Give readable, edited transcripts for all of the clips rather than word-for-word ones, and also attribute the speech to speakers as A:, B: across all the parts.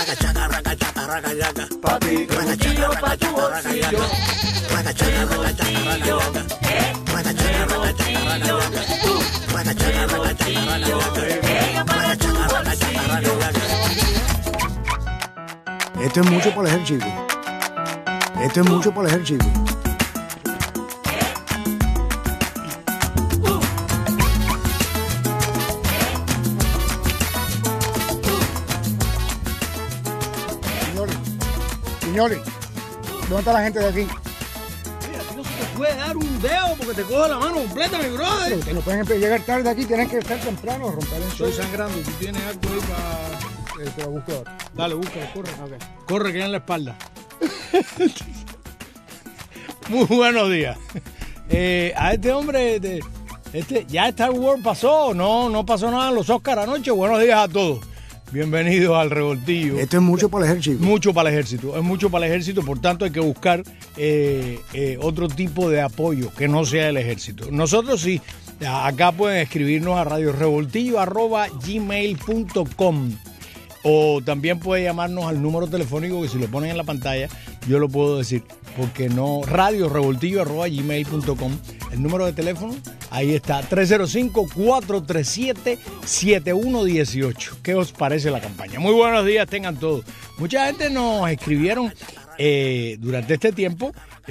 A: Pa' ti, bolsillo, pa' tu bolsillo. De bolsillo,
B: Esto es mucho para el ejército. Esto es mucho para el ejército. Señores, ¿dónde está la gente de aquí?
C: Mira, no se te puede dar un dedo porque te cojo la mano completa, mi brother.
B: Ustedes no pueden llegar tarde aquí, tienen que estar temprano, romper el
C: Estoy
B: sol.
C: sangrando, tú tienes algo ahí para...
B: Te lo busco ahora.
C: Dale, búscalo, corre.
B: Okay.
C: Corre, que en la espalda. Muy buenos días. A este hombre, ¿ya Star Wars pasó? No pasó nada en los Oscars anoche. Buenos días a todos. Bienvenidos al Revoltillo.
B: Esto es mucho para el ejército.
C: Mucho para el ejército, es mucho para el ejército, por tanto hay que buscar otro tipo de apoyo que no sea el ejército. Nosotros sí, acá pueden escribirnos a radiorevoltillo@gmail.com o también puede llamarnos al número telefónico que si lo ponen en la pantalla yo lo puedo decir, porque no, radiorevoltillo@gmail.com, el número de teléfono, ahí está, 305-437-7118. ¿Qué os parece la campaña? Muy buenos días tengan todos. Mucha gente nos escribieron durante este tiempo,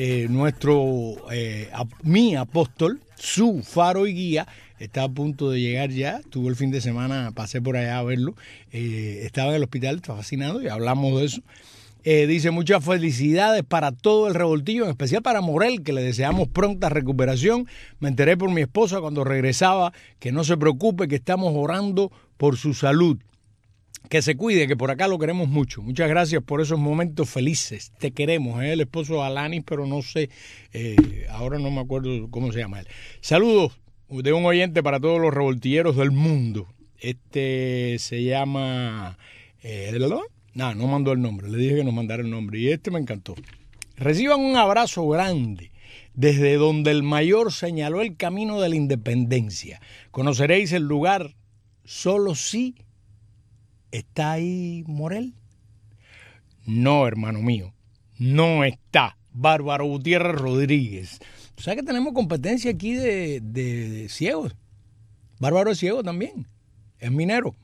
C: mi apóstol, su faro y guía, está a punto de llegar ya, tuvo el fin de semana, pasé por allá a verlo, estaba en el hospital, está fascinado y hablamos de eso. Dice, muchas felicidades para todo el Revoltillo, en especial para Morel, que le deseamos pronta recuperación. Me enteré por mi esposa cuando regresaba, que no se preocupe, que estamos orando por su salud. Que se cuide, que por acá lo queremos mucho. Muchas gracias por esos momentos felices. Te queremos, el esposo de Alanis, pero no sé, ahora no me acuerdo cómo se llama él. Saludos de un oyente para todos los revoltilleros del mundo. Se llama... No mandó el nombre, le dije que nos mandara el nombre y me encantó. Reciban un abrazo grande desde donde el mayor señaló el camino de la independencia. Conoceréis el lugar solo si está ahí Morel. No, hermano mío, no está. Bárbaro Gutiérrez Rodríguez. ¿Tú sabes que tenemos competencia aquí de ciegos? Bárbaro es ciego también, es minero.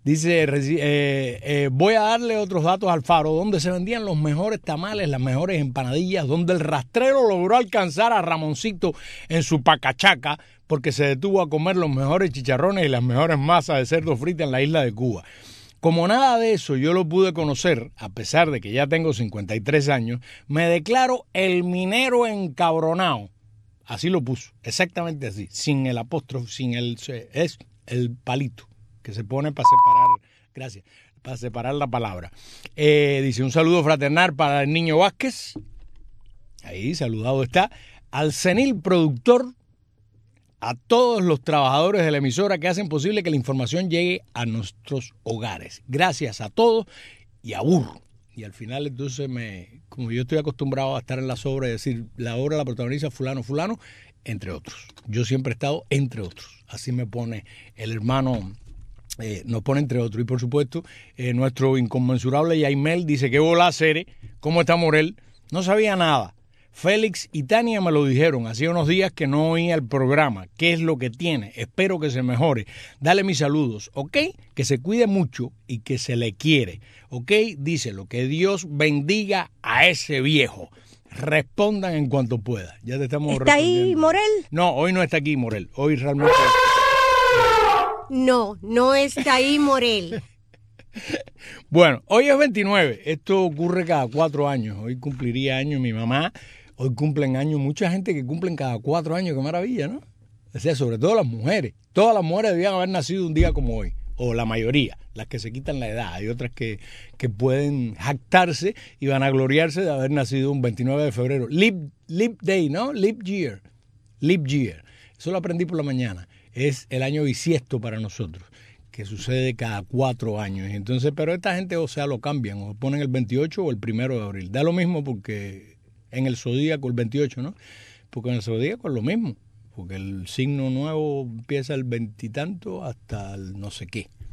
C: Dice, voy a darle otros datos al Faro, donde se vendían los mejores tamales, las mejores empanadillas, donde el rastrero logró alcanzar a Ramoncito en su pacachaca, porque se detuvo a comer los mejores chicharrones y las mejores masas de cerdo frita en la isla de Cuba. Como nada de eso yo lo pude conocer, a pesar de que ya tengo 53 años, me declaro el minero encabronado. Así lo puso, exactamente así, sin el apóstrofe, es el palito que se pone para separar, gracias, para separar la palabra. Dice, un saludo fraternal para el Niño Vázquez, ahí saludado está, al senil productor, a todos los trabajadores de la emisora que hacen posible que la información llegue a nuestros hogares. Gracias a todos y a Burro. Y al final entonces, como yo estoy acostumbrado a estar en las obras y decir, la obra la protagoniza fulano, entre otros. Yo siempre he estado entre otros. Así me pone el hermano, nos pone entre otros. Y por supuesto, nuestro inconmensurable Yaimel dice, ¿qué bola Cere? ¿Cómo está Morel? No sabía nada. Félix y Tania me lo dijeron, hacía unos días que no oía el programa. ¿Qué es lo que tiene? Espero que se mejore. Dale mis saludos, ¿ok? Que se cuide mucho y que se le quiere, ¿ok? Díselo, que Dios bendiga a ese viejo. Respondan en cuanto pueda. Ya te estamos
D: ¿Está ahí Morel?
C: No, hoy no está aquí Morel. Hoy realmente...
D: No está ahí Morel.
C: Bueno, hoy es 29. Esto ocurre cada 4 años. Hoy cumpliría años mi mamá. Hoy cumplen años mucha gente que cumplen cada 4 años. Qué maravilla, ¿no? O sea, sobre todo las mujeres. Todas las mujeres debían haber nacido un día como hoy. O la mayoría, las que se quitan la edad. Hay otras que pueden jactarse y vanagloriarse de haber nacido un 29 de febrero. Leap Day, ¿no? Leap Year. Eso lo aprendí por la mañana. Es el año bisiesto para nosotros, que sucede cada 4 años. Entonces, pero esta gente, o sea, lo cambian, o ponen el 28 o el 1 de abril. Da lo mismo porque en el zodíaco el 28, ¿no? Porque en el zodíaco es lo mismo, porque el signo nuevo empieza el 20 y tanto hasta el no sé qué.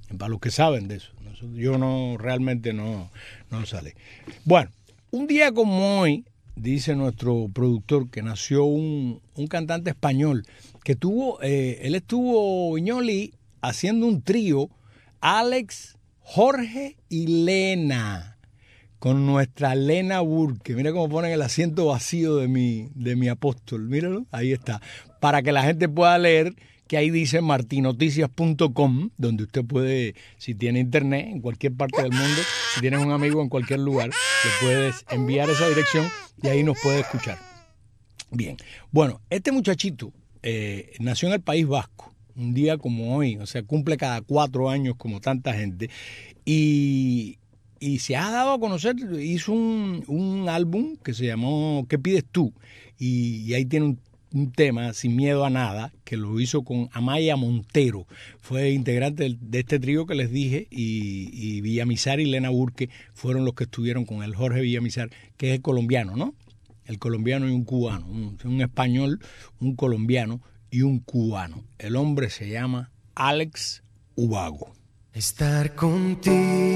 C: para los que saben de eso. Yo realmente no lo sale. Bueno, un día como hoy, dice nuestro productor, que nació un cantante español que él estuvo, Viñoli, haciendo un trío, Alex, Jorge y Lena, con nuestra Lena Burke. Mira cómo ponen el acento vacío de mi apóstol, míralo, ahí está, para que la gente pueda leer, que ahí dice martinoticias.com, donde usted puede, si tiene internet en cualquier parte del mundo, si tienes un amigo en cualquier lugar, le puedes enviar esa dirección y ahí nos puede escuchar. Bien, bueno, este muchachito nació en el País Vasco, un día como hoy, o sea, cumple cada 4 años como tanta gente, y se ha dado a conocer, hizo un álbum que se llamó ¿Qué pides tú? Y ahí tiene un tema, Sin miedo a nada, que lo hizo con Amaya Montero. Fue integrante de este trío que les dije, y Villamizar y Lena Burke fueron los que estuvieron con el Jorge Villamizar, que es el colombiano, ¿no? El colombiano y un cubano, un español, un colombiano y un cubano. El hombre se llama Alex Ubago.
E: Estar contigo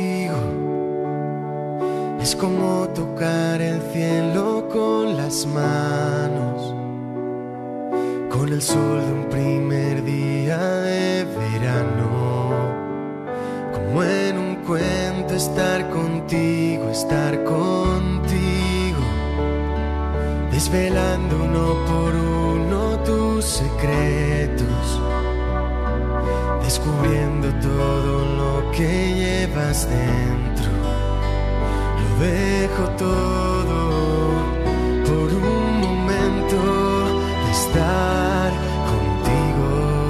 E: es como tocar el cielo con las manos, con el sol de un primer día de verano. Como en un cuento estar contigo, desvelando uno por uno tus secretos, descubriendo todo lo que llevas dentro. Lo dejo todo por un momento de estar contigo.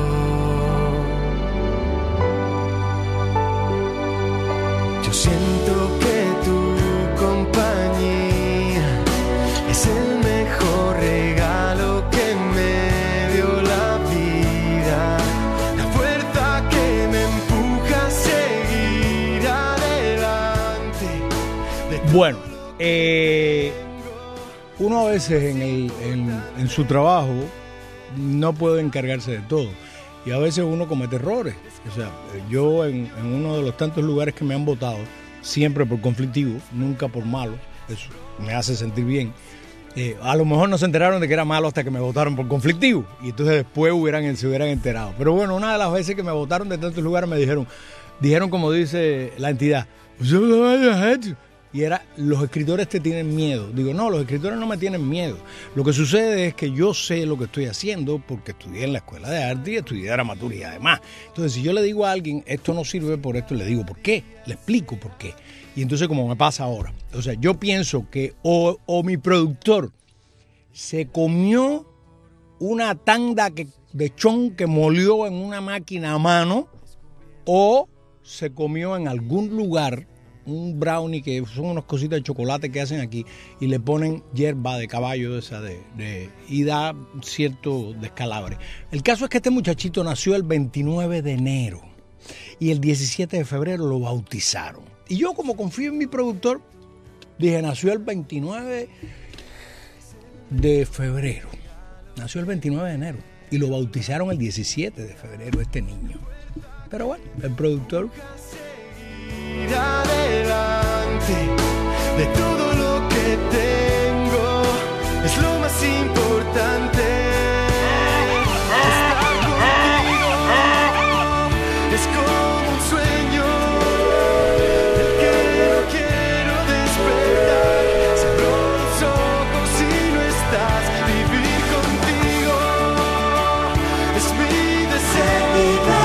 E: Yo siento que tu compañía es el mejor regalo que me dio la vida, la fuerza que me empuja a seguir adelante.
C: Bueno, uno a veces en su trabajo no puede encargarse de todo, y a veces uno comete errores. O sea, yo en uno de los tantos lugares que me han votado, siempre por conflictivo, nunca por malo, eso me hace sentir bien. A lo mejor no se enteraron de que era malo hasta que me votaron por conflictivo, y entonces después se hubieran enterado. Pero bueno, una de las veces que me votaron de tantos lugares me dijeron como dice la entidad, y era, los escritores te tienen miedo. Digo, no, los escritores no me tienen miedo. Lo que sucede es que yo sé lo que estoy haciendo porque estudié en la escuela de arte y estudié dramaturgia además. Entonces, si yo le digo a alguien, esto no sirve por esto, le digo, ¿por qué? Le explico por qué. Y entonces, como me pasa ahora, o sea, yo pienso que o mi productor se comió una tanda de chon que molió en una máquina a mano, o se comió en algún lugar un brownie, que son unas cositas de chocolate que hacen aquí, y le ponen hierba de caballo y da cierto descalabre. El caso es que este muchachito nació el 29 de enero y el 17 de febrero lo bautizaron. Y yo, como confío en mi productor, dije, nació el 29 de febrero. Nació el 29 de enero y lo bautizaron el 17 de febrero este niño. Pero bueno, el productor...
E: Ir adelante de todo lo que tengo, es lo más importante. Estar contigo es como un sueño del que no quiero despertar. Cierro los ojos y no estás. Vivir contigo es mi deseo.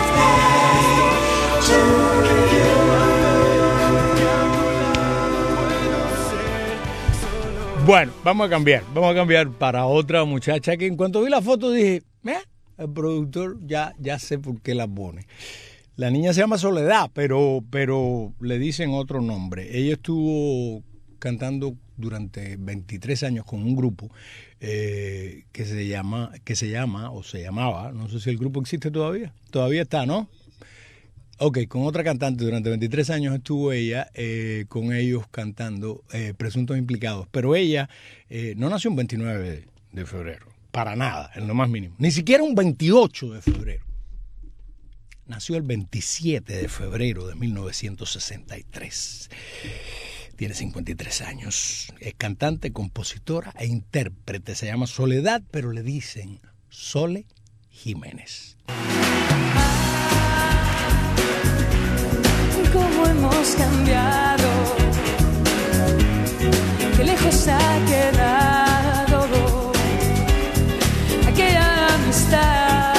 C: Bueno, vamos a cambiar para otra muchacha que en cuanto vi la foto dije, el productor ya sé por qué la pone. La niña se llama Soledad, pero le dicen otro nombre. Ella estuvo cantando durante 23 años con un grupo que se llamaba, no sé si el grupo existe todavía está, ¿no? Ok, con otra cantante durante 23 años estuvo ella con ellos cantando Presuntos Implicados, pero ella no nació un 29 de febrero, para nada, en lo más mínimo, ni siquiera un 28 de febrero. nació el 27 de febrero de 1963. Tiene 53 años. Es cantante, compositora e intérprete. Se llama Soledad, pero le dicen Sole Jiménez.
F: Cómo hemos cambiado, qué lejos ha quedado aquella amistad.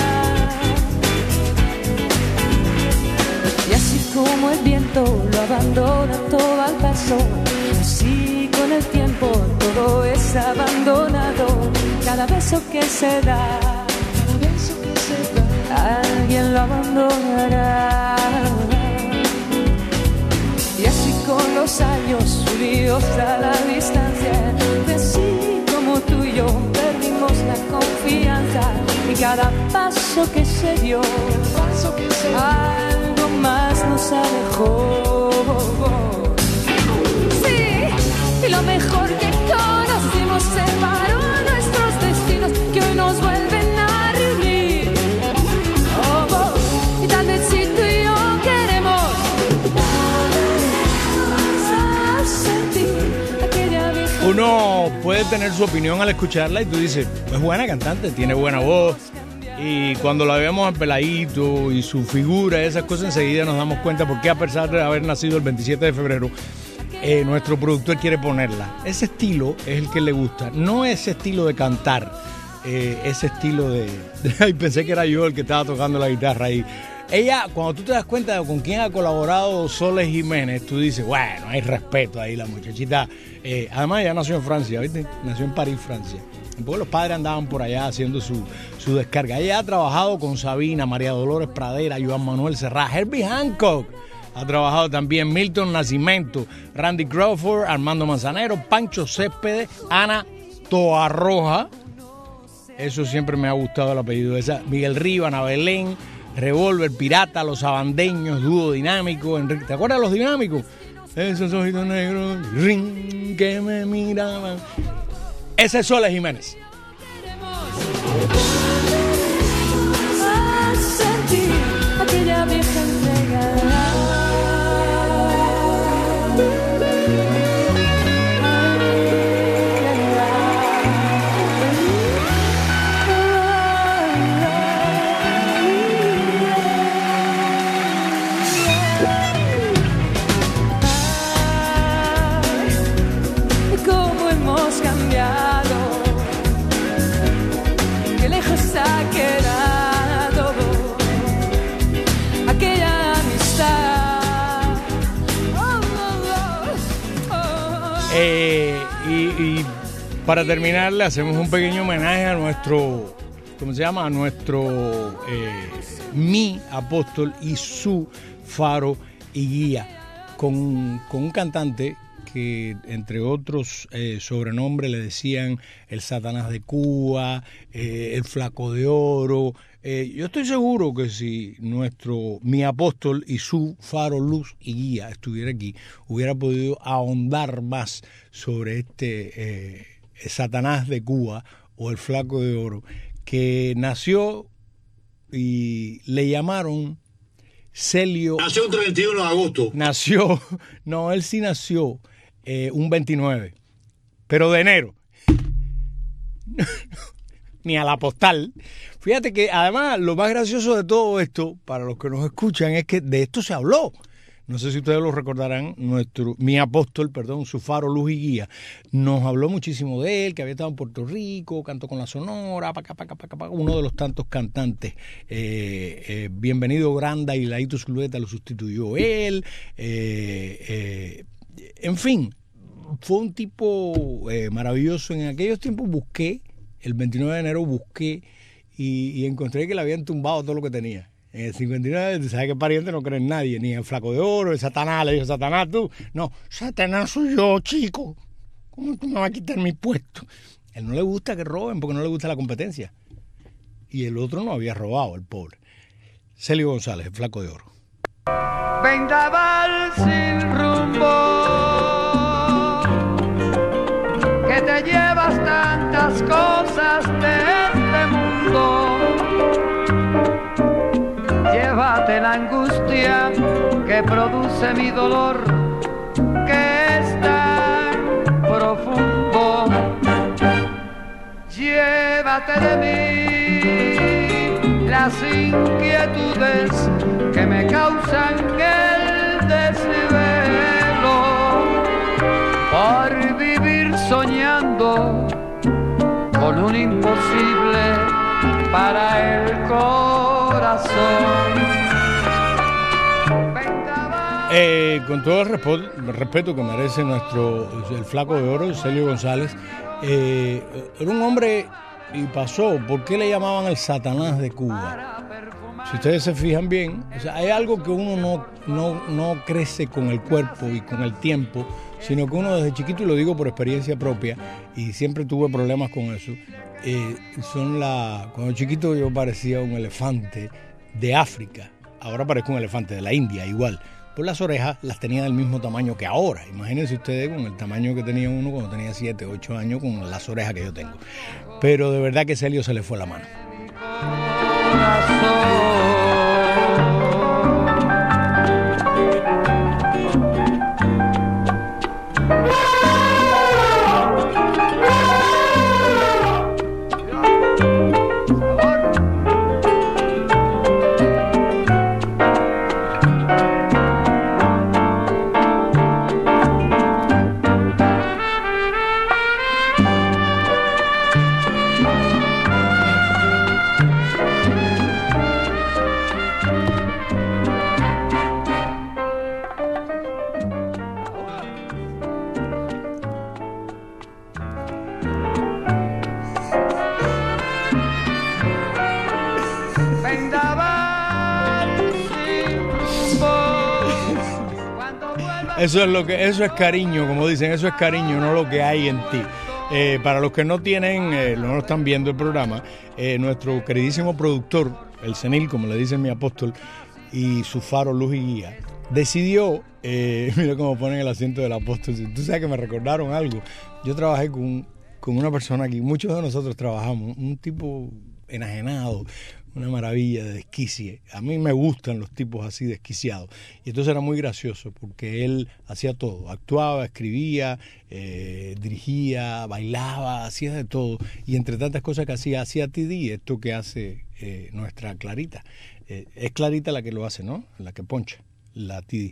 F: Y así como el viento lo abandona todo al paso, así con el tiempo todo es abandonado. Cada beso que se da, alguien lo abandonará. Y así con los años unidos a la distancia, así como tú y yo perdimos la confianza, y cada paso que se dio, algo más nos alejó. Sí, y lo mejor que conocimos separó nuestros destinos, que hoy nos vuelven a reunir. Y tal vez si tú y yo queremos
C: uno puede tener su opinión al escucharla y tú dices, es buena cantante, tiene buena voz. Y cuando la vemos al peladito y su figura, esas cosas, enseguida nos damos cuenta porque a pesar de haber nacido el 27 de febrero, nuestro productor quiere ponerla. Ese estilo es el que le gusta, no ese estilo de cantar, ese estilo de ay, pensé que era yo el que estaba tocando la guitarra ahí. Ella, cuando tú te das cuenta de con quién ha colaborado Sole Jiménez, tú dices, bueno, hay respeto ahí, la muchachita. Además, ella nació en Francia, ¿viste? Nació en París, Francia. Porque los padres andaban por allá haciendo su descarga. Ella ha trabajado con Sabina, María Dolores Pradera, Joan Manuel Serrat, Herbie Hancock. Ha trabajado también Milton Nascimento, Randy Crawford, Armando Manzanero, Pancho Céspedes, Ana Toarroja. Eso siempre me ha gustado el apellido de esa. Miguel Riva, Ana Belén, Revolver, Pirata, Los Abandeños, Dúo Dinámico, Enrique. ¿Te acuerdas de Los Dinámicos? Esos ojitos negros, ring, que me miraban. Ese es Sole Jiménez.
F: a sentir aquella vieja entrega. Cómo hemos cambiado, qué lejos ha quedado aquella amistad.
C: Y para terminar le hacemos un pequeño homenaje a nuestro, ¿cómo se llama? A nuestro mi apóstol y su faro y guía, con un cantante que entre otros sobrenombres le decían el Satanás de Cuba, el Flaco de Oro. Yo estoy seguro que si mi apóstol y su faro, luz y guía estuviera aquí, hubiera podido ahondar más sobre este Satanás de Cuba o el Flaco de Oro, que nació y le llamaron Celio.
B: Nació el 31 de agosto.
C: No, él sí nació un 29, pero de enero. Ni a la postal. Fíjate que además lo más gracioso de todo esto, para los que nos escuchan, es que de esto se habló. No sé si ustedes lo recordarán, mi apóstol, su faro, luz y guía, nos habló muchísimo de él, que había estado en Puerto Rico, cantó con la Sonora, uno de los tantos cantantes. Bienvenido Granda y Laito Zulueta lo sustituyó él. En fin, fue un tipo maravilloso. En aquellos tiempos el 29 de enero busqué y encontré que le habían tumbado todo lo que tenía. En el 59, ¿sabes qué pariente no cree en nadie? Ni en Flaco de Oro, el Satanás, le dijo, Satanás tú. No, Satanás soy yo, chico. ¿Cómo tú me vas a quitar mi puesto? A él no le gusta que roben porque no le gusta la competencia. Y el otro no había robado, el pobre. Celio González, el Flaco de Oro.
G: Vendaval sin rumbo, que te llevas tantas cosas de este mundo. Llévate agonía que produce mi dolor, que es tan profundo. Llévate de mí las inquietudes que me causan el desvelo por vivir soñando con un imposible para el corazón.
C: Con todo el respeto que merece el flaco de oro, Celio González, era un hombre y pasó. ¿Por qué le llamaban el Satanás de Cuba? Si ustedes se fijan bien, o sea, hay algo que uno no crece con el cuerpo y con el tiempo, sino que uno desde chiquito, y lo digo por experiencia propia, y siempre tuve problemas con eso, cuando chiquito yo parecía un elefante de África, ahora parezco un elefante de la India, igual. Pues las orejas las tenía del mismo tamaño que ahora. Imagínense ustedes con el tamaño que tenía uno cuando tenía 7, 8 años, con las orejas que yo tengo. Pero de verdad que Celio se le fue la mano. Eso es cariño, como dicen, eso es cariño, no lo que hay en ti. Para los que no están viendo el programa, nuestro queridísimo productor, el senil, como le dice mi apóstol, y su faro, luz y guía, decidió, mira cómo ponen el acento del apóstol, tú sabes que me recordaron algo. Yo trabajé con una persona aquí, muchos de nosotros trabajamos, un tipo enajenado, una maravilla de desquicie. A mí me gustan los tipos así desquiciados. Y entonces era muy gracioso porque él hacía todo. Actuaba, escribía, dirigía, bailaba, hacía de todo. Y entre tantas cosas que hacía TD, esto que hace nuestra Clarita. Es Clarita la que lo hace, ¿no? La que poncha, la TD.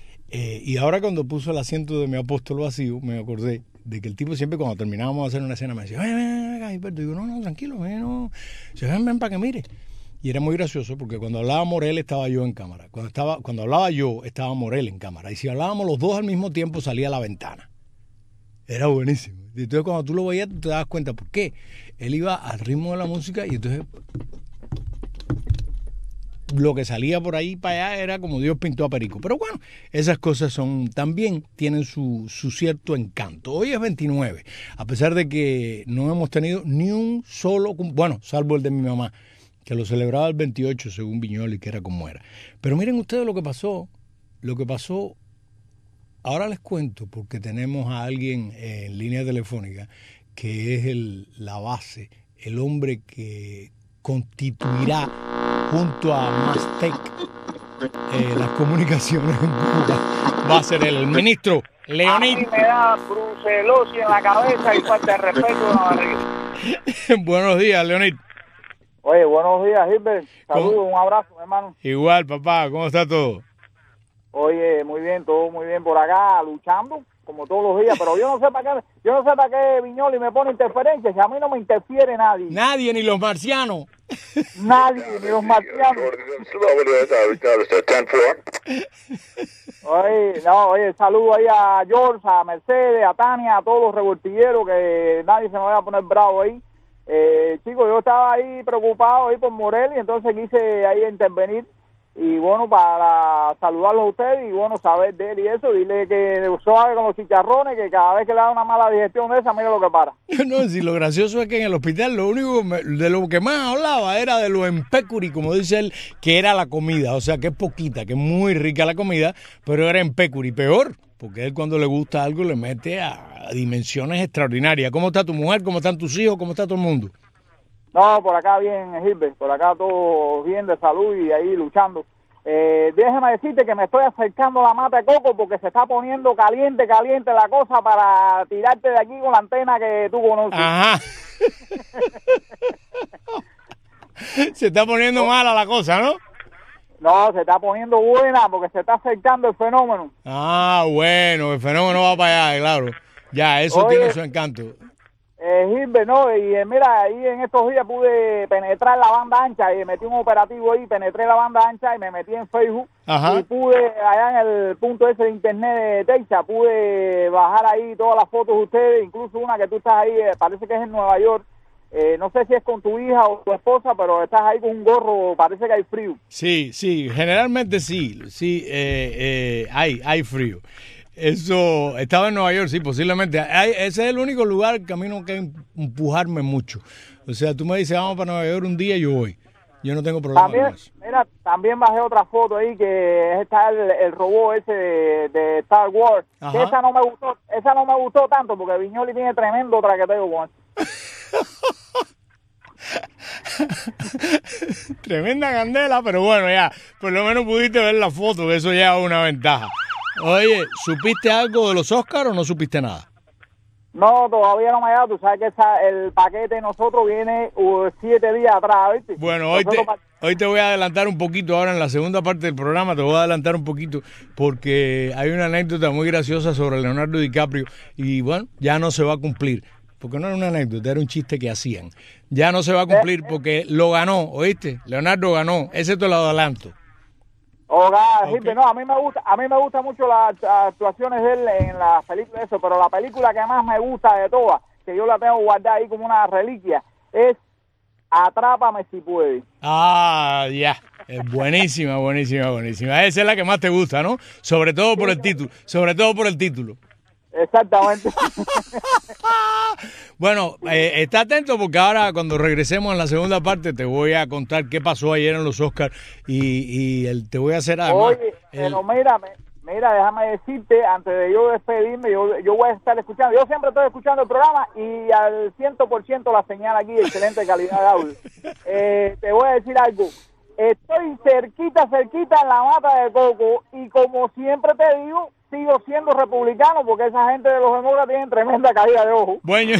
C: Y ahora cuando puso el asiento de mi apóstol vacío, me acordé de que el tipo siempre cuando terminábamos de hacer una escena me decía, ven, Gilberto. Digo, no, tranquilo, ven para que mire. Y era muy gracioso porque cuando hablaba Morel estaba yo en cámara. Cuando hablaba yo estaba Morel en cámara. Y si hablábamos los dos al mismo tiempo salía a la ventana. Era buenísimo. Y entonces cuando tú lo veías tú te das cuenta por qué. Él iba al ritmo de la música y entonces lo que salía por ahí para allá era como Dios pintó a Perico. Pero bueno, esas cosas también tienen su cierto encanto. Hoy es 29, a pesar de que no hemos tenido ni un solo, bueno, salvo el de mi mamá, que lo celebraba el 28 según Viñoli, que era como era. Pero miren ustedes lo que pasó, ahora les cuento, porque tenemos a alguien en línea telefónica que es la base, el hombre que constituirá junto a Mastec las comunicaciones en Cuba. Va a ser el ministro Leonid.
H: A mí me da brucelosis en la cabeza y falta de respeto en la barriga.
C: Buenos días, Leonid.
H: Oye, buenos días, Gilbert. Saludos, un abrazo, hermano.
C: Igual, papá, ¿cómo está todo?
H: Oye, muy bien, todo muy bien por acá, luchando, como todos los días, pero yo no sé para qué Viñoli me pone interferencias, si a mí no me interfiere nadie.
C: Nadie, ni los marcianos.
H: Nadie, ni los marcianos. Oye, saludo ahí a George, a Mercedes, a Tania, a todos los revoltilleros, que nadie se me vaya a poner bravo ahí. Chicos, yo estaba ahí preocupado ahí por Morel y entonces quise ahí intervenir y bueno, para saludarlos a ustedes y bueno, saber de él y eso, dile que suave con los chicharrones, que cada vez que le da una mala digestión de esa, mira lo que para.
C: No, si lo gracioso es que en el hospital lo único de lo que más hablaba era de lo empecuri, como dice él, que era la comida, o sea que es poquita, que es muy rica la comida, pero era empecuri, peor, porque él cuando le gusta algo le mete a dimensiones extraordinarias. ¿Cómo está tu mujer? ¿Cómo están tus hijos? ¿Cómo está todo el mundo?
H: No, por acá bien, Gilbert, por acá todo bien de salud y ahí luchando. Déjame decirte que me estoy acercando a la mata de coco porque se está poniendo caliente la cosa para tirarte de aquí con la antena que tú conoces.
C: Ajá. Se está poniendo mala la cosa, ¿no?
H: No, se está poniendo buena porque se está acercando el fenómeno.
C: Ah, bueno, el fenómeno va para allá, claro. Ya, eso
H: Oye,
C: tiene su encanto.
H: Gilbert, ¿no? Y mira, ahí en estos días pude penetrar la banda ancha y metí un operativo ahí, penetré la banda ancha y me metí en Facebook.
C: Ajá.
H: Y pude, allá en el punto ese de internet de Texas, pude bajar ahí todas las fotos de ustedes, incluso una que tú estás ahí, parece que es en Nueva York. No sé si es con tu hija o tu esposa, pero estás ahí con un gorro, parece que hay frío.
C: Sí, generalmente sí, hay frío. Eso, estaba en Nueva York, sí, posiblemente. Ese es el único lugar que a mí no que empujarme mucho. O sea, tú me dices, vamos para Nueva York un día, yo voy. Yo no tengo problema
H: También,
C: con eso.
H: mira, también bajé otra foto ahí que está el robot ese de Star Wars. Que esa no me gustó tanto porque Viñoli tiene tremendo traqueteo con eso.
C: Tremenda candela, pero bueno, ya, por lo menos pudiste ver la foto, que eso ya es una ventaja. Oye, ¿supiste algo de los Oscars o no supiste nada?
H: No, todavía no me ha llegado. Tú sabes que el paquete de nosotros viene 7 días atrás, ¿viste?
C: Bueno, hoy te voy a adelantar un poquito, ahora en la segunda parte del programa te voy a adelantar un poquito, porque hay una anécdota muy graciosa sobre Leonardo DiCaprio y bueno, ya no se va a cumplir. Porque no era una anécdota, era un chiste que hacían. Ya no se va a cumplir porque lo ganó, ¿oíste? Leonardo ganó, ese te lo adelanto.
H: Gilbert, no, a mí me gusta mucho las actuaciones de él en las películas, eso, pero la película que más me gusta de todas, que yo la tengo guardada ahí como una reliquia, es Atrápame si puedes.
C: Ah, ya, es buenísima. Esa es la que más te gusta, ¿no? Sobre todo por el título.
H: Exactamente.
C: Bueno, está atento porque ahora cuando regresemos en la segunda parte te voy a contar qué pasó ayer en los Oscars y te voy a hacer además...
H: Oye, pero mira, déjame decirte, antes de yo despedirme, yo voy a estar escuchando, yo siempre estoy escuchando el programa y al 100% la señal aquí, excelente calidad de audio. Te voy a decir algo, estoy cerquita en la mata de coco y como siempre te digo, sigo siendo republicano porque esa gente de los demócratas tienen tremenda caída de ojo.
C: Bueno,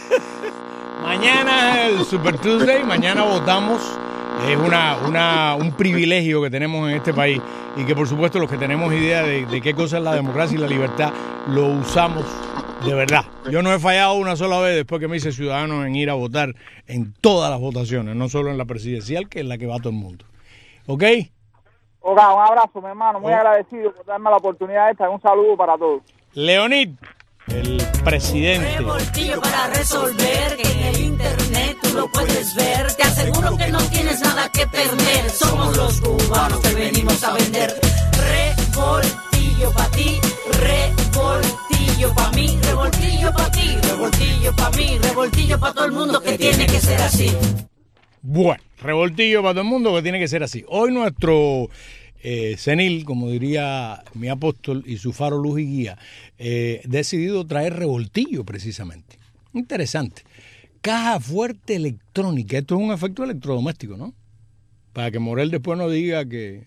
C: mañana es el Super Tuesday, mañana votamos. Es un privilegio que tenemos en este país y que por supuesto los que tenemos idea de qué cosa es la democracia y la libertad lo usamos de verdad. Yo no he fallado una sola vez después que me hice ciudadano en ir a votar en todas las votaciones, no solo en la presidencial, que es la que va todo el mundo. ¿Ok?
H: Un abrazo, mi hermano, muy agradecido por darme la oportunidad esta. Un saludo para todos.
C: Leonid, el presidente.
A: Revoltillo para resolver, que en el internet tú lo puedes ver. Te aseguro que no tienes nada que perder. Somos los cubanos que venimos a vender. Revoltillo para ti, revoltillo para mí, revoltillo para ti, revoltillo para mí, revoltillo para todo el mundo, que tiene que ser así.
C: Bueno, revoltillo para todo el mundo, que tiene que ser así. Hoy nuestro senil, como diría mi apóstol y su faro, luz y guía, decidido traer revoltillo precisamente. Interesante. Caja fuerte electrónica. Esto es un efecto electrodoméstico, ¿no? Para que Morel después no diga que...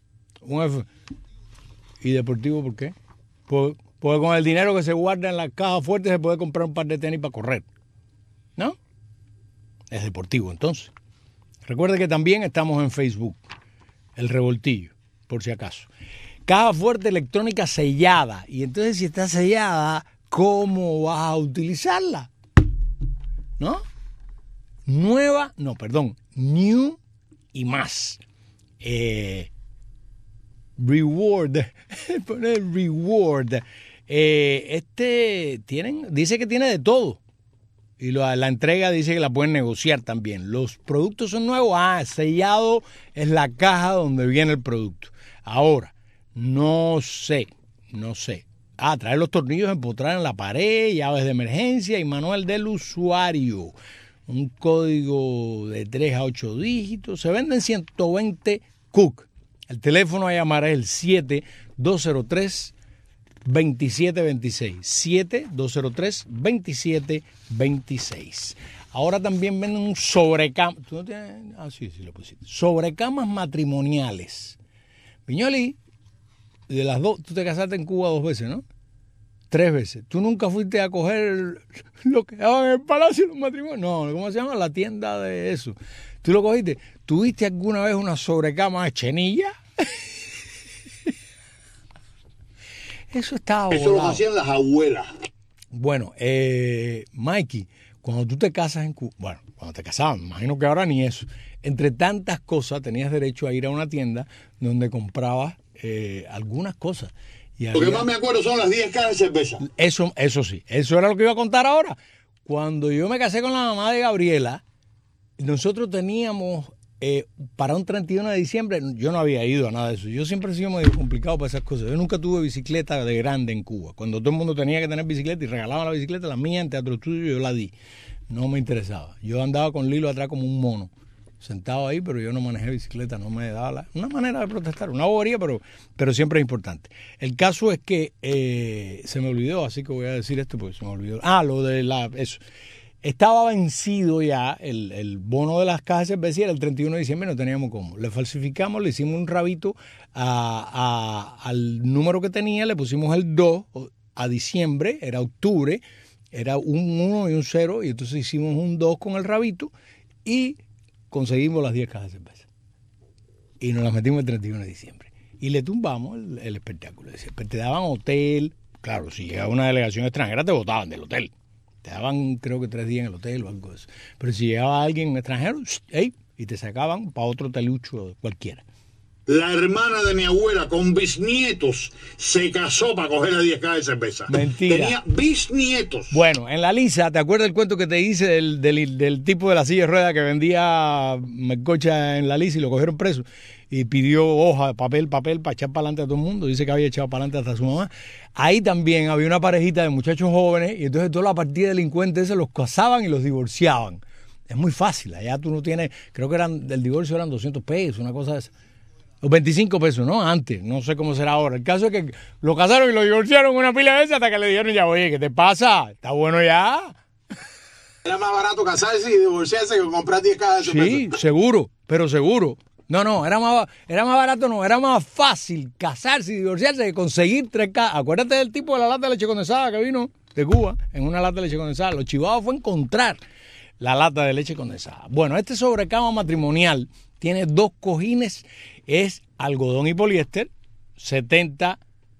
C: ¿Y deportivo por qué? Porque con el dinero que se guarda en la caja fuerte se puede comprar un par de tenis para correr, ¿no? Es deportivo entonces. Recuerde que también estamos en Facebook, El Revoltillo, por si acaso. Caja fuerte electrónica sellada. Y entonces si está sellada, ¿cómo vas a utilizarla? ¿No? New y más. Reward. Poner reward. Dice que tiene de todo. Y la entrega dice que la pueden negociar también. Los productos son nuevos. Sellado es la caja donde viene el producto. Ahora, no sé. Trae los tornillos, empotrar en la pared, llaves de emergencia y manual del usuario. Un código de 3 a 8 dígitos. Se venden 120 Cook. El teléfono a llamar es el 7-203-2726. 7-203-2726. Ahora también venden un sobrecamas. ¿Tú no tienes? Sí, lo pusiste. Sobrecamas matrimoniales. Viñoli, de las dos, tú te casaste en Cuba 2 veces, ¿no? 3 veces. ¿Tú nunca fuiste a coger lo que daban en el Palacio de los Matrimonios? No, ¿cómo se llama? La tienda de eso. ¿Tú lo cogiste? ¿Tuviste alguna vez una sobrecama de chenilla? Eso estaba volado.
I: Eso lo hacían las abuelas.
C: Bueno, Mikey, cuando tú te casas en Cuba, bueno, cuando te casabas, me imagino que ahora ni eso, entre tantas cosas tenías derecho a ir a una tienda donde comprabas algunas cosas. Y
I: lo que más me acuerdo son las 10 cajas de cerveza.
C: Eso sí, eso era lo que iba a contar ahora. Cuando yo me casé con la mamá de Gabriela, nosotros teníamos, para un 31 de diciembre, yo no había ido a nada de eso. Yo siempre he sido medio complicado para esas cosas. Yo nunca tuve bicicleta de grande en Cuba. Cuando todo el mundo tenía que tener bicicleta y regalaban la bicicleta, la mía en Teatro Estudio yo la di. No me interesaba. Yo andaba con Lilo atrás como un mono, sentado ahí, pero yo no manejé bicicleta, no me daba una manera de protestar, una bobería, pero siempre es importante. El caso es que se me olvidó, así que voy a decir esto porque se me olvidó. Lo de eso. Estaba vencido ya el bono de las cajas de cerveza, era el 31 de diciembre, no teníamos cómo. Le falsificamos, le hicimos un rabito al número que tenía, le pusimos el 2 a diciembre, era octubre, era un 1 y un 0, y entonces hicimos un 2 con el rabito y conseguimos las 10 cajas de cerveza. Y nos las metimos el 31 de diciembre. Y le tumbamos el espectáculo. Te daban hotel. Claro, si llegaba una delegación extranjera te botaban del hotel. Te daban, creo que 3 días en el hotel o algo de eso. Pero si llegaba alguien extranjero, y te sacaban para otro hotelucho cualquiera.
I: La hermana de mi abuela con bisnietos se casó para coger las 10 cajas de cerveza.
C: Mentira.
I: Tenía bisnietos.
C: Bueno, en la Lisa, ¿te acuerdas el cuento que te hice del tipo de la silla de ruedas que vendía melcocha en la Lisa y lo cogieron preso? Y pidió hoja, papel para echar para adelante a todo el mundo. Dice que había echado para adelante hasta su mamá. Ahí también había una parejita de muchachos jóvenes y entonces toda la partida delincuentes se los casaban y los divorciaban. Es muy fácil. Allá tú no tienes, creo que del divorcio eran 200 pesos, una cosa de esa. O 25 pesos, ¿no? Antes, no sé cómo será ahora. El caso es que lo casaron y lo divorciaron una pila de veces hasta que le dijeron ya, oye, ¿qué te pasa? ¿Está bueno ya?
I: Era más barato casarse y divorciarse que comprar 10 cajas de cerveza.
C: Sí, seguro, pero seguro. No, era más barato, no, era más fácil casarse y divorciarse que conseguir 3 cajas. Acuérdate del tipo de la lata de leche condensada que vino de Cuba, en una lata de leche condensada. Lo chivado fue encontrar la lata de leche condensada. Bueno, este sobrecama matrimonial tiene 2 cojines, es algodón y poliéster, 70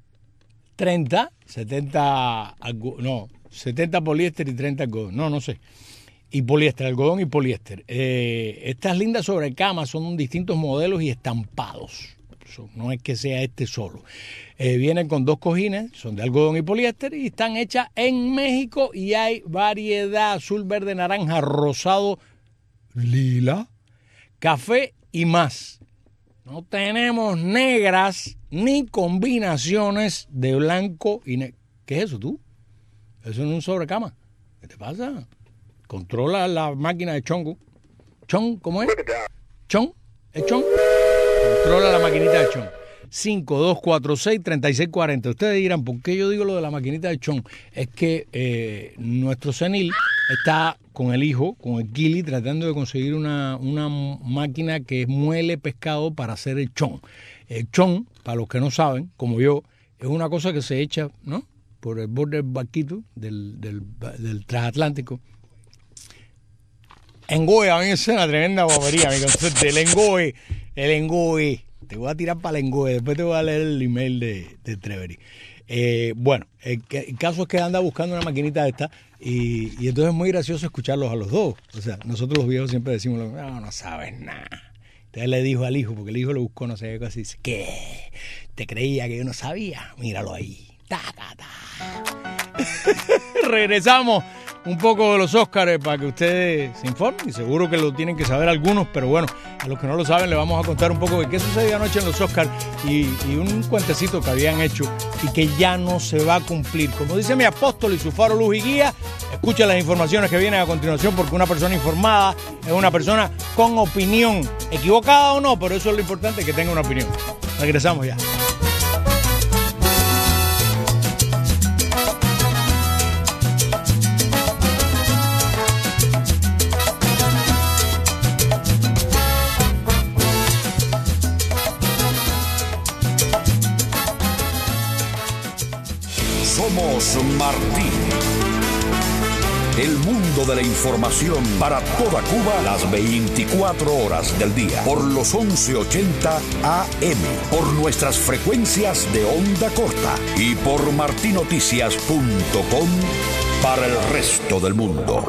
C: poliéster y 30 algodón, no sé. Y poliéster, algodón y poliéster. Estas lindas sobrecamas son distintos modelos y estampados. No es que sea este solo. Vienen con 2 cojines, son de algodón y poliéster y están hechas en México y hay variedad: azul, verde, naranja, rosado, lila, café y más. No tenemos negras ni combinaciones de blanco y negro. ¿Qué es eso tú? Eso no es un sobrecama. ¿Qué te pasa? Controla la máquina de chongo. ¿Chon? ¿Cómo es? ¿Chon? ¿Es chon? Controla la maquinita de chon. 5246-3640. Ustedes dirán, ¿por qué yo digo lo de la maquinita de chon? Es que nuestro senil está con el hijo, con el Kili, tratando de conseguir una máquina que muele pescado para hacer el chon. El chon, para los que no saben, como yo, es una cosa que se echa, ¿no?, por el borde del barquito del transatlántico. Engoe, a mí es una tremenda bobería, mi concepto. El engoe. Te voy a tirar para el engoe, después te voy a leer el email de Trevery. Bueno, el caso es que anda buscando una maquinita de esta y entonces es muy gracioso escucharlos a los dos. O sea, nosotros los viejos siempre decimos, no sabes nada. Entonces le dijo al hijo, porque el hijo lo buscó, no sé qué cosa, y dice, ¿qué? ¿Te creía que yo no sabía? Míralo ahí. Regresamos un poco de los Óscares para que ustedes se informen, y seguro que lo tienen que saber algunos, pero bueno, a los que no lo saben le vamos a contar un poco de qué sucedió anoche en los Óscares y un cuentecito que habían hecho y que ya no se va a cumplir. Como dice mi apóstol y su faro, luz y guía, escucha las informaciones que vienen a continuación, porque una persona informada es una persona con opinión, equivocada o no, pero eso es lo importante, que tenga una opinión. Regresamos ya.
J: Carlos Martín. El mundo de la información para toda Cuba las 24 horas del día por los 1180 AM, por nuestras frecuencias de onda corta y por martinoticias.com para el resto del mundo.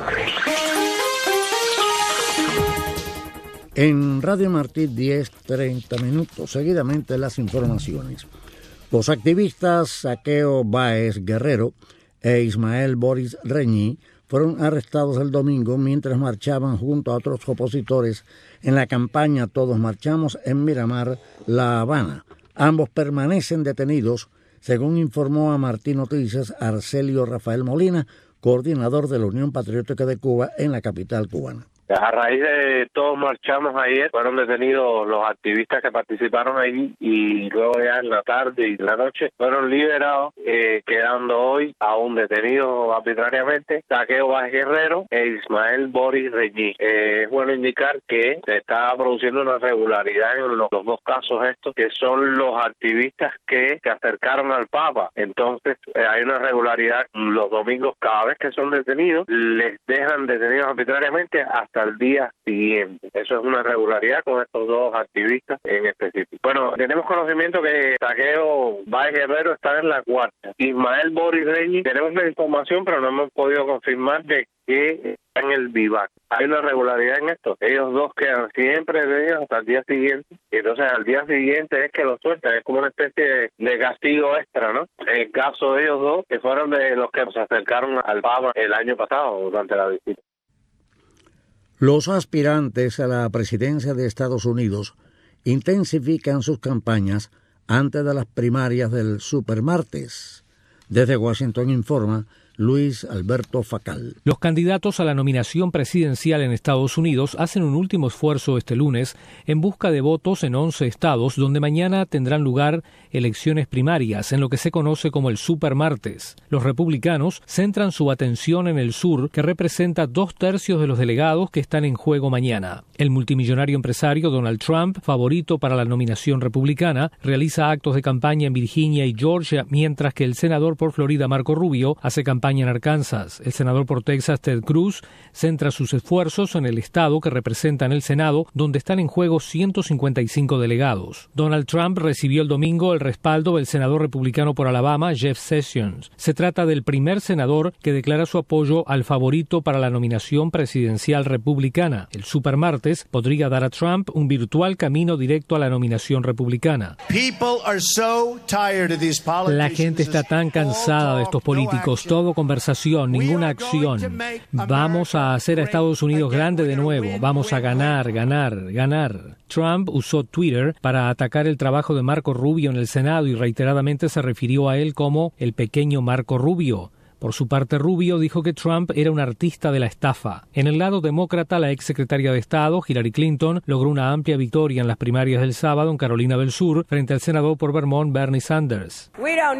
K: En Radio Martí 10:30 minutos, seguidamente las informaciones. Los activistas Saqueo Báez Guerrero e Ismael Boris Reñí fueron arrestados el domingo mientras marchaban junto a otros opositores en la campaña Todos Marchamos en Miramar, La Habana. Ambos permanecen detenidos, según informó a Martí Noticias Arcelio Rafael Molina, coordinador de la Unión Patriótica de Cuba en la capital cubana.
L: A raíz de Todos Marchamos ayer, fueron detenidos los activistas que participaron ahí y luego ya en la tarde y en la noche fueron liberados, quedando hoy aún detenidos arbitrariamente Saqueo Báez Guerrero e Ismael Boris Reñí. Es bueno indicar que se está produciendo una regularidad en los dos casos estos, que son los activistas que se acercaron al Papa. Entonces hay una regularidad. Los domingos, cada vez que son detenidos, les dejan detenidos arbitrariamente hasta el día siguiente. Eso es una regularidad con estos dos activistas en específico. Bueno, tenemos conocimiento que Saqueo Báez Guerrero está en la cuarta. Ismael Boris Reñí, tenemos la información, pero no hemos podido confirmar de que está en el vivac. Hay una regularidad en esto. Ellos dos quedan siempre detenidos hasta el día siguiente. Y entonces al día siguiente es que los sueltan. Es como una especie de castigo extra, ¿no? En el caso de ellos dos, que fueron de los que se acercaron al Papa el año pasado durante la visita.
K: Los aspirantes a la presidencia de Estados Unidos intensifican sus campañas antes de las primarias del supermartes. Desde Washington informa Luis Alberto Facal.
M: Los candidatos a la nominación presidencial en Estados Unidos hacen un último esfuerzo este lunes en busca de votos en 11 estados donde mañana tendrán lugar elecciones primarias en lo que se conoce como el supermartes. Los republicanos centran su atención en el sur, que representa 2/3 de los delegados que están en juego mañana. El multimillonario empresario Donald Trump, favorito para la nominación republicana, realiza actos de campaña en Virginia y Georgia, mientras que el senador por Florida Marco Rubio hace campaña en Arkansas. El senador por Texas Ted Cruz centra sus esfuerzos en el estado que representa en el Senado, donde están en juego 155 delegados. Donald Trump recibió el domingo el respaldo del senador republicano por Alabama, Jeff Sessions. Se trata del primer senador que declara su apoyo al favorito para la nominación presidencial republicana. El supermartes podría dar a Trump un virtual camino directo a la nominación republicana. La gente está tan cansada de estos políticos, todo conversación, ninguna acción. Vamos a hacer a Estados Unidos grande de nuevo, vamos a ganar, ganar, ganar. Trump usó Twitter para atacar el trabajo de Marco Rubio en el Senado y reiteradamente se refirió a él como el pequeño Marco Rubio. Por su parte, Rubio dijo que Trump era un artista de la estafa. En el lado demócrata, la exsecretaria de Estado, Hillary Clinton, logró una amplia victoria en las primarias del sábado en Carolina del Sur frente al senador por Vermont, Bernie Sanders.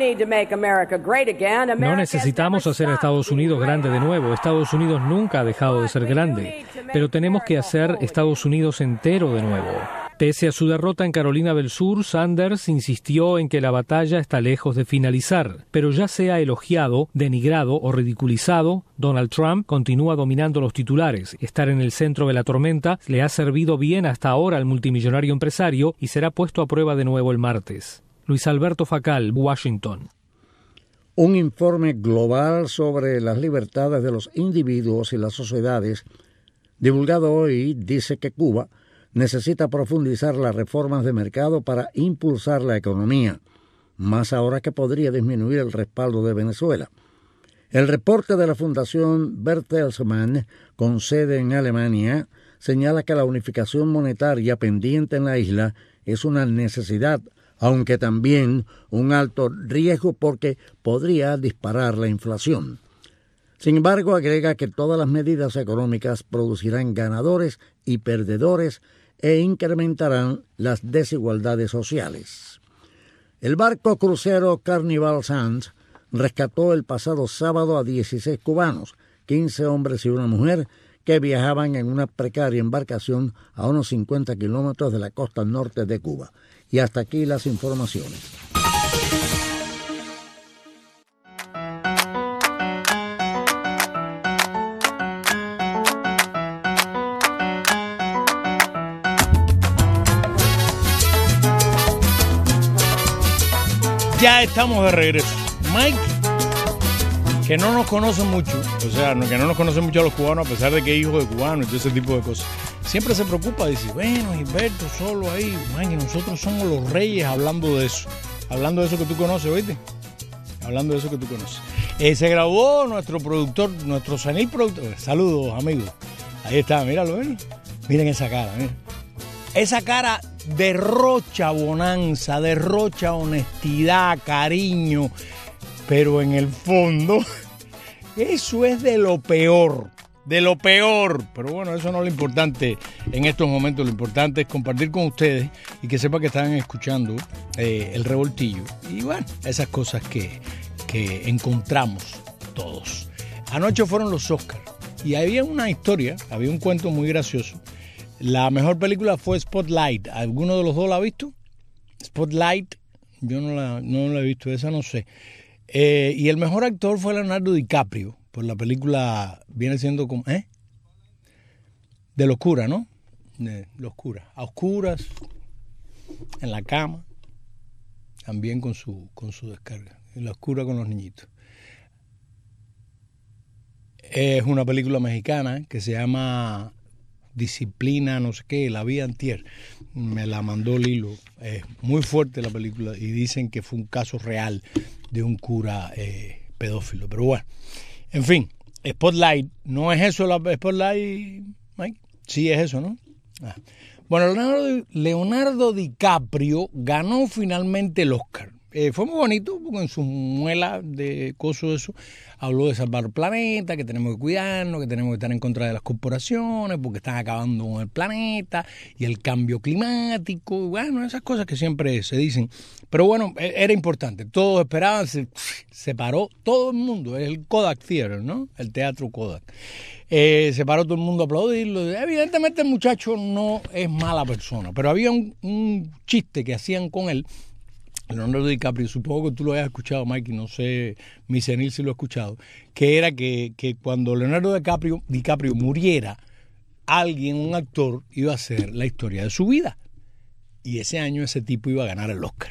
M: No necesitamos hacer a Estados Unidos grande de nuevo. Estados Unidos nunca ha dejado de ser grande, pero tenemos que hacer Estados Unidos entero de nuevo. Pese a su derrota en Carolina del Sur, Sanders insistió en que la batalla está lejos de finalizar, pero ya sea elogiado, denigrado o ridiculizado, Donald Trump continúa dominando los titulares. Estar en el centro de la tormenta le ha servido bien hasta ahora al multimillonario empresario y será puesto a prueba de nuevo el martes. Luis Alberto Facal, Washington.
K: Un informe global sobre las libertades de los individuos y las sociedades, divulgado hoy, dice que Cuba necesita profundizar las reformas de mercado para impulsar la economía, más ahora que podría disminuir el respaldo de Venezuela. El reporte de la Fundación Bertelsmann, con sede en Alemania, señala que la unificación monetaria pendiente en la isla es una necesidad, aunque también un alto riesgo porque podría disparar la inflación. Sin embargo, agrega que todas las medidas económicas producirán ganadores y perdedores e incrementarán las desigualdades sociales. El barco crucero Carnival Sands rescató el pasado sábado a 16 cubanos, 15 hombres y una mujer, que viajaban en una precaria embarcación a unos 50 kilómetros de la costa norte de Cuba. Y hasta aquí las informaciones.
C: Ya estamos de regreso. Mike, que no nos conoce mucho, o sea, que no nos conoce mucho a los cubanos, a pesar de que es hijo de cubano y todo ese tipo de cosas, siempre se preocupa, dice, bueno, Gilberto solo ahí, Mike, nosotros somos los reyes hablando de eso que tú conoces, ¿oíste? Hablando de eso que tú conoces. Se graduó nuestro productor, nuestro senil productor. Saludos, amigos. Ahí está, míralo, miren esa cara, miren. Esa cara derrocha bonanza, derrocha honestidad, cariño, pero en el fondo eso es de lo peor. Pero bueno, eso no es lo importante en estos momentos. Lo importante es compartir con ustedes y que sepan que están escuchando El Revoltillo. Y bueno, esas cosas que encontramos todos. Anoche fueron los Oscars y había una historia, había un cuento muy gracioso. La mejor película fue Spotlight. ¿Alguno de los dos la ha visto? Spotlight, yo no la he visto, esa no sé. Y el mejor actor fue Leonardo DiCaprio, por la película, viene siendo como, de locura, ¿no? De locura. A oscuras, en la cama, también con su descarga. En la oscura con los niñitos. Es una película mexicana que se llama Disciplina, no sé qué, la vi antier. Me la mandó Lilo. Es muy fuerte la película y dicen que fue un caso real de un cura pedófilo. Pero bueno, en fin, Spotlight, ¿no es eso la Spotlight, Mike? Sí es eso, ¿no? Bueno, Leonardo DiCaprio ganó finalmente el Oscar. Fue muy bonito porque en su muela de coso eso habló de salvar el planeta, que tenemos que cuidarnos, que tenemos que estar en contra de las corporaciones porque están acabando con el planeta y el cambio climático, bueno, esas cosas que siempre se dicen. Pero bueno, era importante, todos esperaban, se paró todo el mundo, es el Kodak Theater, ¿no? El teatro Kodak. Se paró todo el mundo a aplaudirlo. Evidentemente el muchacho no es mala persona, pero había un chiste que hacían con él. Leonardo DiCaprio, supongo que tú lo hayas escuchado, Mikey, no sé, mi senil si lo he escuchado, que era que cuando Leonardo DiCaprio muriera, alguien, un actor, iba a hacer la historia de su vida. Y ese año ese tipo iba a ganar el Oscar.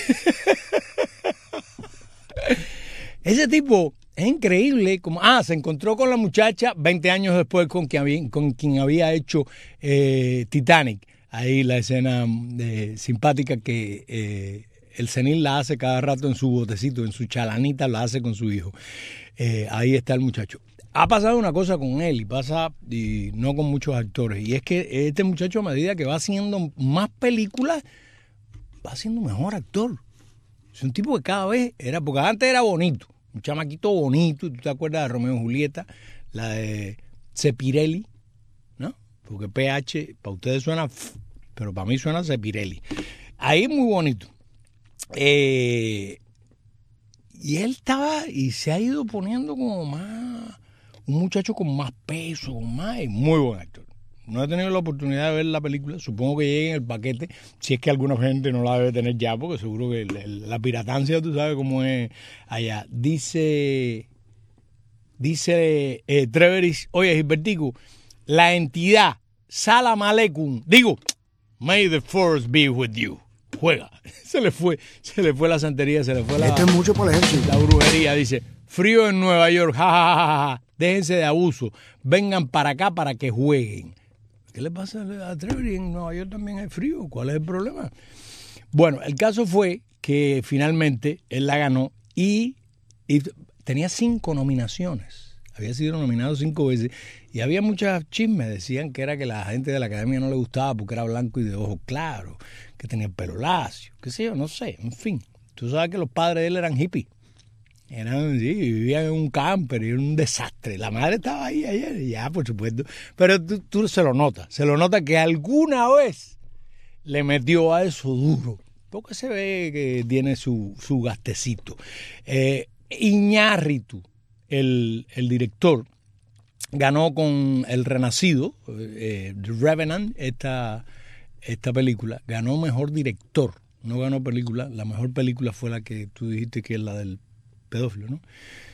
C: Ese tipo es increíble, como se encontró con la muchacha 20 años después con quien había hecho Titanic. Ahí la escena simpática que el senil la hace cada rato en su botecito, en su chalanita, la hace con su hijo. Ahí está el muchacho. Ha pasado una cosa con él y no con muchos actores. Y es que este muchacho, a medida que va haciendo más películas, va siendo mejor actor. Es un tipo que cada vez porque antes era bonito, un chamaquito bonito. ¿Tú te acuerdas de Romeo y Julieta? La de Cepirelli, ¿no? Porque PH, para ustedes suena, pero para mí suena Cepirelli. Ahí muy bonito. Y él se ha ido poniendo como más, un muchacho con más peso, muy buen actor. No he tenido la oportunidad de ver la película, supongo que llegue en el paquete, si es que alguna gente no la debe tener ya, porque seguro que la piratancia, tú sabes cómo es allá. Dice Treveris, oye Gilbertico, la entidad Salam Aleikum, may the force be with you. Juega, se le fue la santería, se le fue
B: Esto es mucho para el ejército.
C: La brujería, dice, frío en Nueva York, jajajaja, déjense de abuso, vengan para acá para que jueguen. ¿Qué le pasa a Trevor? En Nueva York también hay frío, ¿cuál es el problema? Bueno, el caso fue que finalmente él la ganó y tenía 5 nominaciones, había sido nominado 5 veces y había muchas chismes, decían que era que la gente de la academia no le gustaba porque era blanco y de ojos claros, que tenía el pelo lacio, qué sé yo, no sé, en fin. Tú sabes que los padres de él eran hippies. Vivían en un camper y era un desastre. La madre estaba ahí ayer, ya, por supuesto. Pero tú se lo nota que alguna vez le metió a eso duro. Porque se ve que tiene su gastecito. Iñárritu, el director, ganó con El Renacido, The Revenant, esta película, ganó mejor director, no ganó película, la mejor película fue la que tú dijiste que es la del pedófilo, ¿no?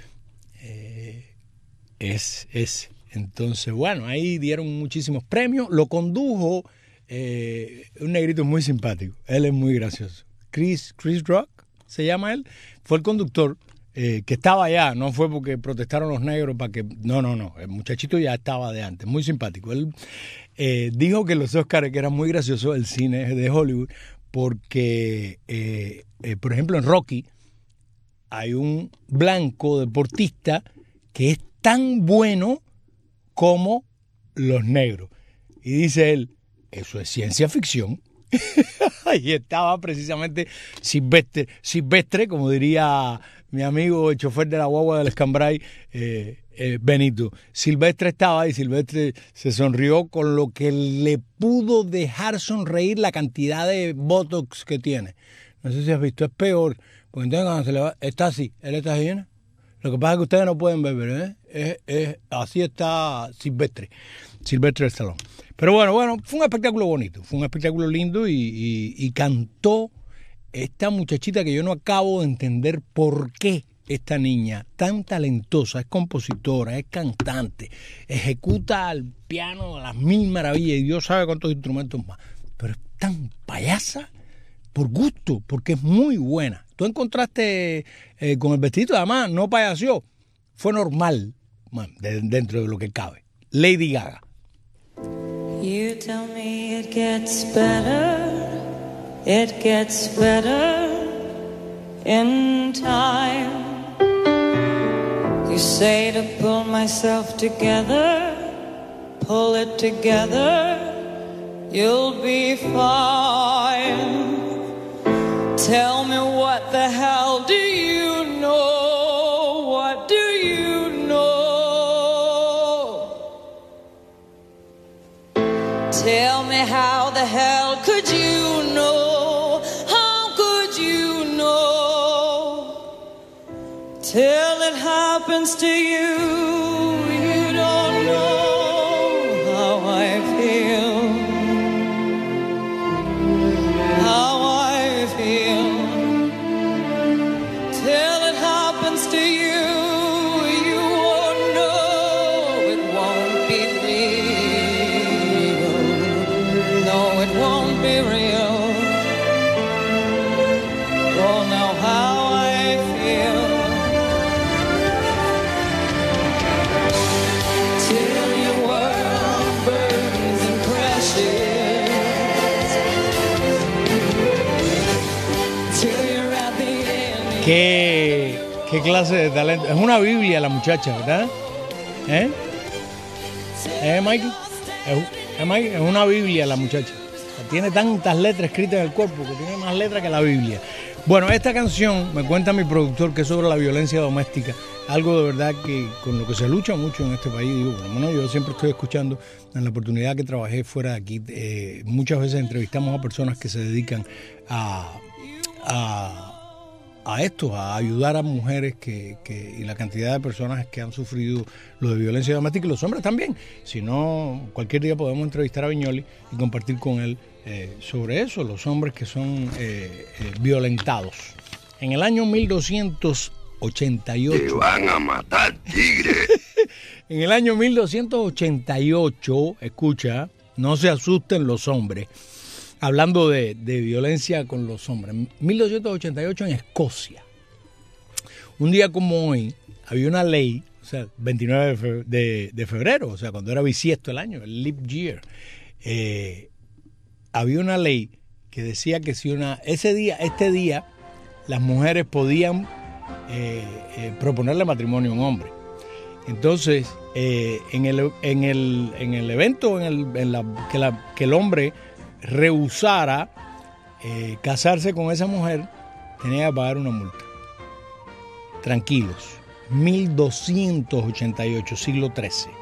C: Entonces, bueno, ahí dieron muchísimos premios, lo condujo un negrito muy simpático, él es muy gracioso, Chris Rock, se llama él, fue el conductor que estaba allá, no fue porque protestaron los negros para que... No, el muchachito ya estaba de antes, muy simpático. Él dijo que los Oscars, que era muy gracioso el cine de Hollywood, porque, por ejemplo, en Rocky hay un blanco deportista que es tan bueno como los negros. Y dice él, eso es ciencia ficción. Ahí estaba precisamente Silvestre, como diría mi amigo el chofer de la guagua del Escambray, Benito. Silvestre estaba y Silvestre se sonrió con lo que le pudo dejar sonreír la cantidad de botox que tiene. No sé si has visto, es peor. Porque entonces cuando se le va, está así, él está así, ¿no? Lo que pasa es que ustedes no pueden ver, ¿eh? Así está Silvestre Stallone. Pero bueno, fue un espectáculo bonito, fue un espectáculo lindo y cantó esta muchachita que yo no acabo de entender por qué esta niña tan talentosa, es compositora, es cantante, ejecuta al piano a las mil maravillas y Dios sabe cuántos instrumentos más, pero es tan payasa por gusto, porque es muy buena. Tú encontraste con el vestidito, además no payaseó, fue normal, bueno, dentro de lo que cabe. Lady Gaga.
N: You tell me it gets better in time. You say to pull myself together, pull it together, you'll be fine. Tell me what the hell do you know? What do you know? Tell me how the hell could you know? How could you know? Till it happens to you, you don't know how I feel. How I feel. Till it happens to you, you won't know. It won't be real. No, it won't be real. Won't know how I feel. Till your world burns and crashes. Till you're at the end.
C: ¿Qué clase de talento? Es una Biblia la muchacha, ¿verdad? Michael? Es una Biblia la muchacha. Tiene tantas letras escritas en el cuerpo que tiene más letras que la Biblia. Bueno, esta canción, me cuenta mi productor, que es sobre la violencia doméstica, algo de verdad que con lo que se lucha mucho en este país. Digo, por lo menos yo siempre estoy escuchando, en la oportunidad que trabajé fuera de aquí, muchas veces entrevistamos a personas que se dedican a esto, a ayudar a mujeres y la cantidad de personas que han sufrido lo de violencia doméstica, y los hombres también. Si no, cualquier día podemos entrevistar a Viñoli y compartir con él sobre eso, los hombres que son violentados. En el año 1288...
O: ¡Te van a matar, tigre!
C: En el año 1288, escucha, no se asusten los hombres, hablando de violencia con los hombres. 1288 en Escocia. Un día como hoy, había una ley, o sea, 29 de febrero, o sea, cuando era bisiesto el año, el leap year, había una ley que decía que si este día, las mujeres podían proponerle matrimonio a un hombre. Entonces, en el evento que el hombre rehusara casarse con esa mujer, tenía que pagar una multa. Tranquilos, 1288, siglo XIII.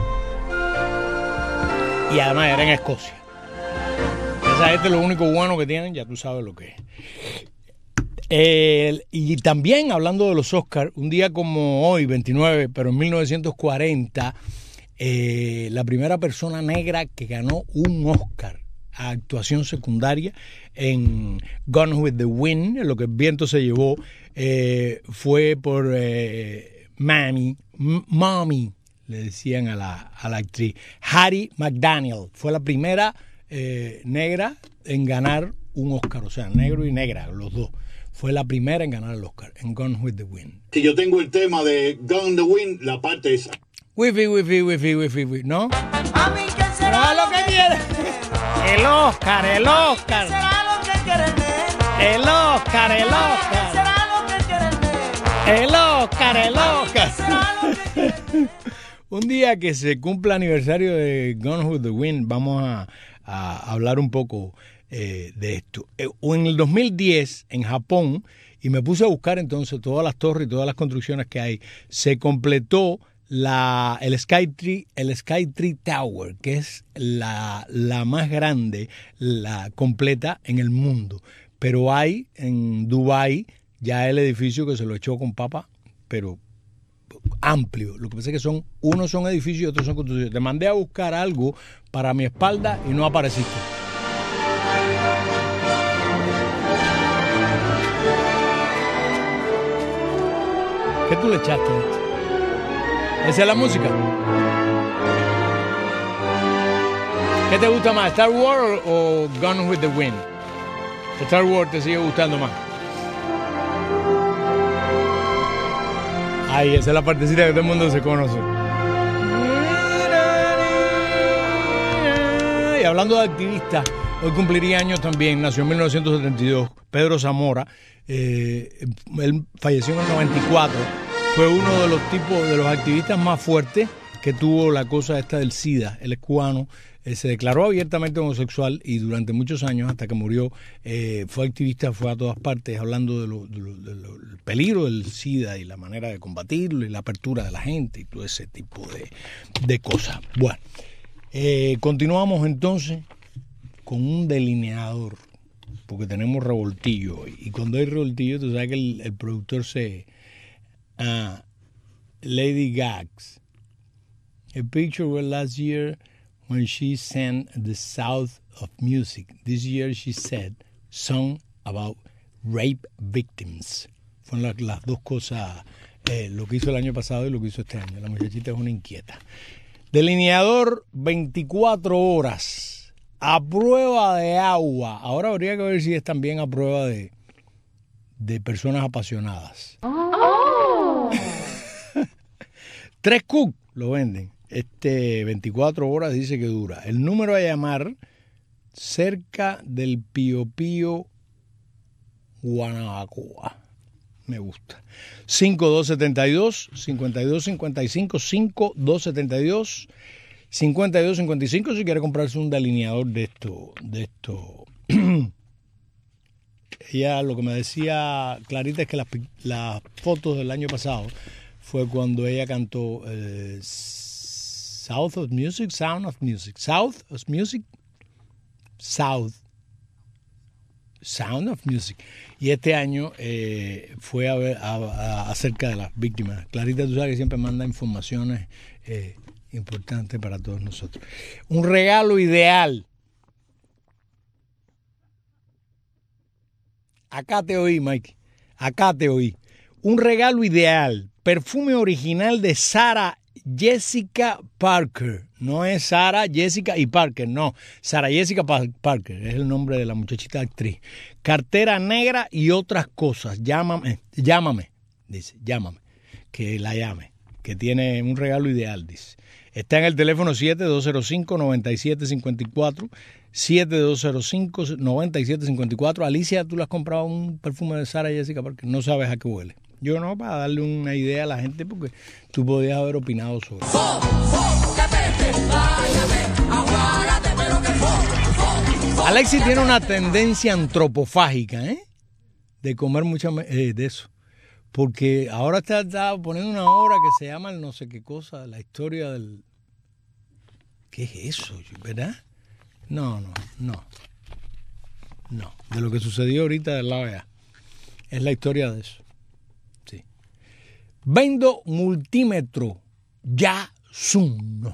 C: Y además era en Escocia. Esa gente, lo único bueno que tienen, ya tú sabes lo que es. Y también hablando de los Oscars, un día como hoy, 29, pero en 1940, la primera persona negra que ganó un Oscar a actuación secundaria en Gone with the Wind, lo que el viento se llevó, fue por Mommy, le decían a la actriz. Hattie McDaniel fue la primera negra en ganar un Oscar, o sea, negro y negra, los dos. fue la primera en ganar el Oscar, en Gone with the Wind.
I: Que yo tengo el tema de Gone with the Wind, la parte esa.
C: Wifi, ¿no? ¿Será lo que quiere? El Oscar.
N: ¿Será lo que quiere el nene?
C: El Oscar.
N: ¿Será lo que quiere el nene?
C: El Oscar. Un día que se cumpla aniversario de Gone with the Wind, vamos a hablar un poco de esto. En el 2010, en Japón, y me puse a buscar entonces todas las torres y todas las construcciones que hay, se completó el Skytree Tower, que es la más grande, la completa en el mundo. Pero hay en Dubái ya el edificio que se lo echó con papa, pero amplio. Lo que pasa es que unos son edificios y otros son construcciones. Te mandé a buscar algo para mi espalda y no apareciste. ¿Qué tú le echaste? ¿Esa es la música? ¿Qué te gusta más, Star Wars o Gone with the Wind? Star Wars te sigue gustando más. Ay, esa es la partecita que todo el mundo se conoce. Y hablando de activistas, hoy cumpliría años también, nació en 1972, Pedro Zamora. Él falleció en el 94. Fue uno de los activistas más fuertes que tuvo la cosa esta del SIDA. Él es cubano, se declaró abiertamente homosexual y durante muchos años, hasta que murió, fue activista, fue a todas partes hablando del peligro del SIDA y la manera de combatirlo y la apertura de la gente y todo ese tipo de cosas. Bueno, continuamos entonces con un delineador, porque tenemos revoltillo hoy. Y cuando hay revoltillo, tú sabes que el productor Lady Gags. A picture was last year when she sang the South of Music. This year she said song about rape victims. Fueron las dos cosas, lo que hizo el año pasado y lo que hizo este año. La muchachita es una inquieta. Delineador 24 horas. A prueba de agua. Ahora habría que ver si es también a prueba de personas apasionadas. 3 Cook lo venden. 24 horas dice que dura. El número a llamar, cerca del Pío Pío, Guanabacoa. Me gusta. 5272-5255, 5272-5255, si quiere comprarse un delineador de esto. Ella, lo que me decía Clarita es que las fotos del año pasado fue cuando ella cantó Sound of Music. Y este año fue a ver acerca de las víctimas. Clarita, tú sabes que siempre manda informaciones importantes para todos nosotros. Un regalo ideal. Acá te oí, Mike. Acá te oí. Un regalo ideal. Perfume original de Sarah Jessica Parker. No es Sarah Jessica y Parker, no. Sarah Jessica Parker es el nombre de la muchachita actriz. Cartera negra y otras cosas. Llámame. Dice, llámame. Que la llame. Que tiene un regalo ideal, dice. Está en el teléfono 7205-9754. 7205-9754. Alicia, ¿tú le has comprado un perfume de Sarah Jessica Parker? No sabes a qué huele. Yo no, para darle una idea a la gente, porque tú podías haber opinado sobre eso. Alexis tiene una tendencia antropofágica, de comer mucha de eso. Porque ahora está poniendo una obra que se llama el no sé qué cosa, la historia del... ¿Qué es eso? ¿Verdad? No. De lo que sucedió ahorita del lado allá. Es la historia de eso. Sí. Vendo multímetro Yasun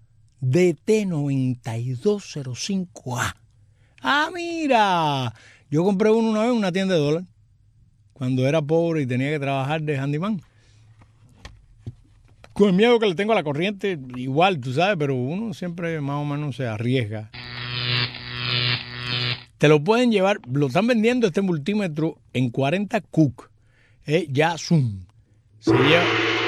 C: DT9205A. Ah, mira. Yo compré uno una vez en una tienda de dólares. Cuando era pobre y tenía que trabajar de handyman. Con el miedo que le tengo a la corriente, igual, tú sabes, pero uno siempre más o menos se arriesga. Te lo pueden llevar, lo están vendiendo este multímetro en 40 cook. Ya Zoom. Se lleva.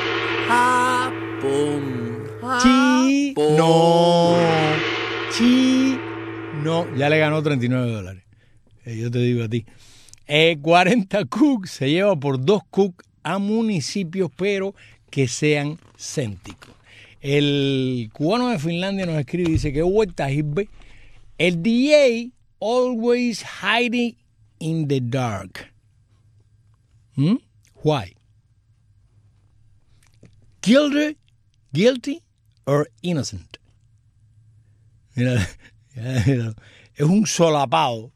C: No, ya le ganó $39. Yo te digo a ti. 40 cook se lleva por 2 cook a municipios, pero que sean céntricos. El cubano de Finlandia nos escribe y dice que vuelta Hizbe. El DJ always hiding in the dark. Why? Guilty or innocent? Mira, es un solapado.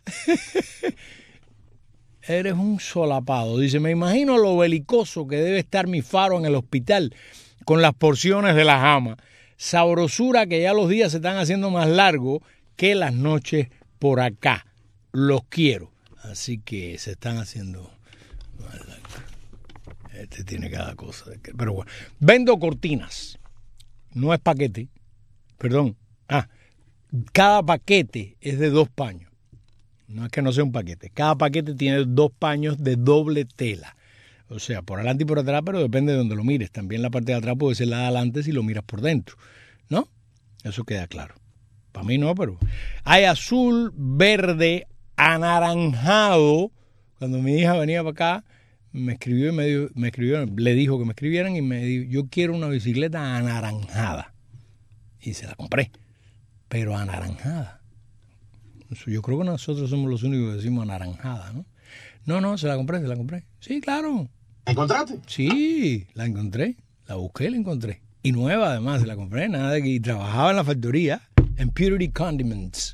C: Eres un solapado. Dice, me imagino lo belicoso que debe estar mi faro en el hospital con las porciones de las amas. Sabrosura que ya los días se están haciendo más largos que las noches por acá. Los quiero. Así que se están haciendo más largos. Este tiene cada cosa. Pero bueno. Vendo cortinas. No es paquete. Perdón. Cada paquete es de 2 paños. No es que no sea un paquete. Cada paquete tiene 2 paños de doble tela. O sea, por adelante y por atrás, pero depende de donde lo mires. También la parte de atrás puede ser la de adelante si lo miras por dentro. ¿No? Eso queda claro. Para mí no, pero... Hay azul, verde, anaranjado. Cuando mi hija venía para acá, me escribió le dijo que me escribieran y me dijo, yo quiero una bicicleta anaranjada. Y se la compré. Pero anaranjada. Yo creo que nosotros somos los únicos que decimos anaranjada, ¿no? No, se la compré. Sí, claro.
I: ¿La encontraste?
C: Sí, la encontré. La busqué y la encontré. Y nueva, además, se la compré. Nada de que trabajaba en la factoría, en Purity Condiments.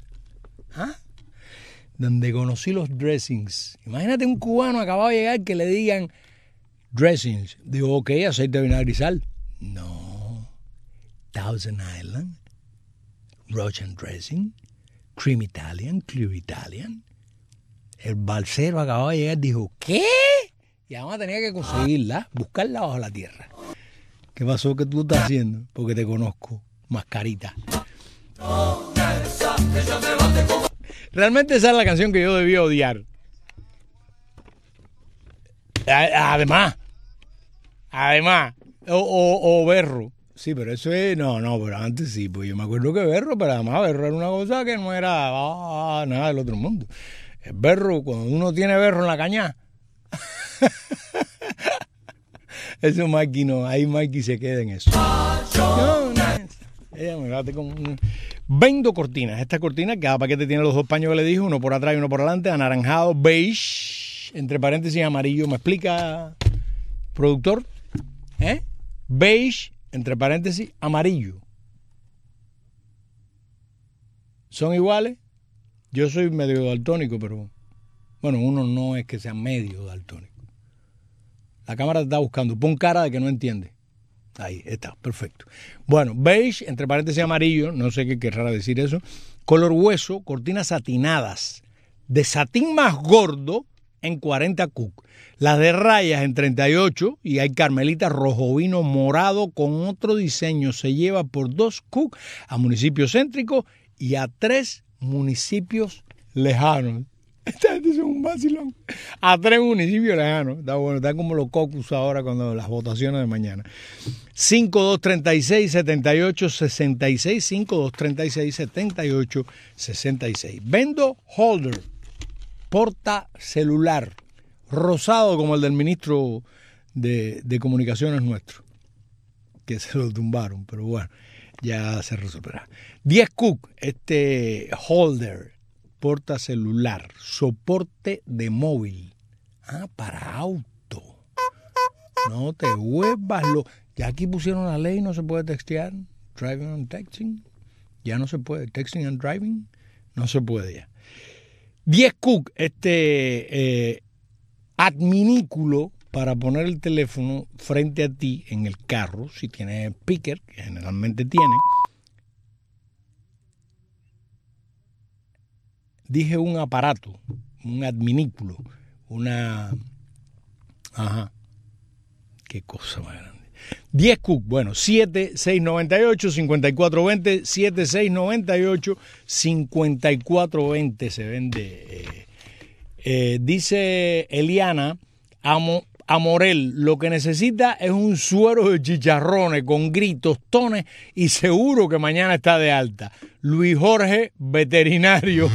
C: Donde conocí los dressings. Imagínate un cubano acabado de llegar que le digan dressings. Digo, ok, aceite de vinagre y sal. No. Thousand Island, Russian dressing, cream Italian, clear Italian. El balsero acababa de llegar y dijo, ¿qué? Y además tenía que conseguirla, buscarla bajo la tierra. ¿Qué pasó? ¿Qué tú estás haciendo? Porque te conozco, mascarita. Realmente esa es la canción que yo debía odiar. Además, o berro. Sí, pero eso es, no, pero antes sí, pues yo me acuerdo que berro, pero además berro era una cosa que no era nada del otro mundo. El berro, cuando uno tiene berro en la caña, eso Mikey no, ahí Mikey se queda en eso. Ella me bate con... Vendo cortinas, estas cortinas, cada paquete tiene los 2 paños que le dije, uno por atrás y uno por adelante, anaranjado, beige, entre paréntesis amarillo, ¿me explica, productor? Beige, entre paréntesis, amarillo. ¿Son iguales? Yo soy medio daltónico, pero... Bueno, uno no es que sea medio daltónico. La cámara te está buscando. Pon cara de que no entiende. Ahí está, perfecto. Bueno, beige, entre paréntesis amarillo, no sé qué querrá decir eso. Color hueso, cortinas satinadas. De satín más gordo en 40 cook. Las de rayas en 38 y hay carmelita rojo vino morado con otro diseño. Se lleva por 2 cook a municipios céntricos y a 3 municipios lejanos. Esta gente es un vacilón. A 3 municipios lejanos. Está bueno, está como los caucus ahora cuando las votaciones de mañana. 5236-7866. 5236-7866. Vendo holder. Porta celular. Rosado como el del ministro de Comunicaciones nuestro. Que se lo tumbaron, pero bueno, ya se resolverá. 10 cook, holder. Porta celular, soporte de móvil. Para auto. No te vuelvas Ya aquí pusieron la ley, no se puede textear. Driving and texting. Ya no se puede. Texting and driving. No se puede ya. 10 cook, adminículo para poner el teléfono frente a ti en el carro, si tienes speaker, que generalmente tiene. Dije un aparato, un adminículo, qué cosa más grande. 10 Cook, bueno, 7698-5420, 7698-5420 se vende. Dice Eliana, Amorel, lo que necesita es un suero de chicharrones con gritos, tones y seguro que mañana está de alta. Luis Jorge, veterinario.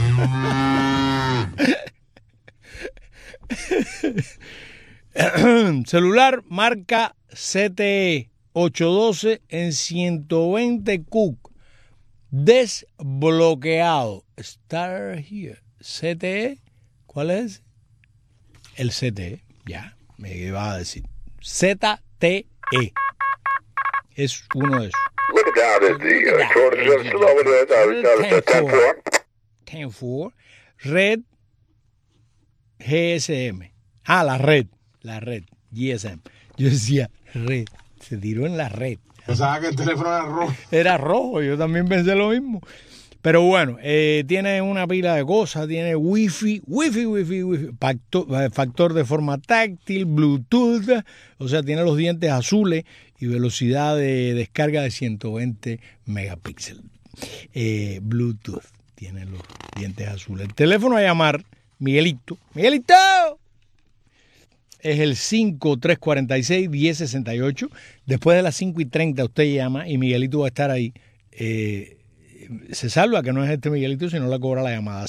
C: Celular marca CTE 812 en 120 Cook. Desbloqueado. Start here. CTE, ¿cuál es? El CTE, ya, me iba a decir. ZTE. Es uno de esos.
O: Look at that. The
C: 10-4. Red GSM. Ah, la red, GSM. Yo decía, red, se tiró en la red.
P: Pensaba que el teléfono era rojo.
C: Era rojo, yo también pensé lo mismo. Pero bueno, tiene una pila de cosas, tiene wifi, factor de forma táctil, Bluetooth, o sea, tiene los dientes azules y velocidad de descarga de 120 megapíxeles. Bluetooth, tiene los dientes azules. El teléfono a llamar, Miguelito, es el 5346-1068. Después de las 5:30 usted llama y Miguelito va a estar ahí. Se salva que no es este Miguelito, sino le cobra la llamada.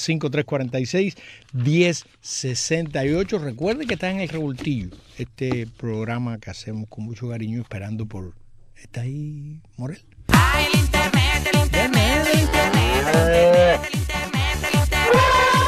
C: 5346-1068. Recuerde que está en El Revoltillo, este programa que hacemos con mucho cariño, esperando por... ¿Está ahí, Morel?
A: El internet, el internet, el internet, el internet, el internet, el internet.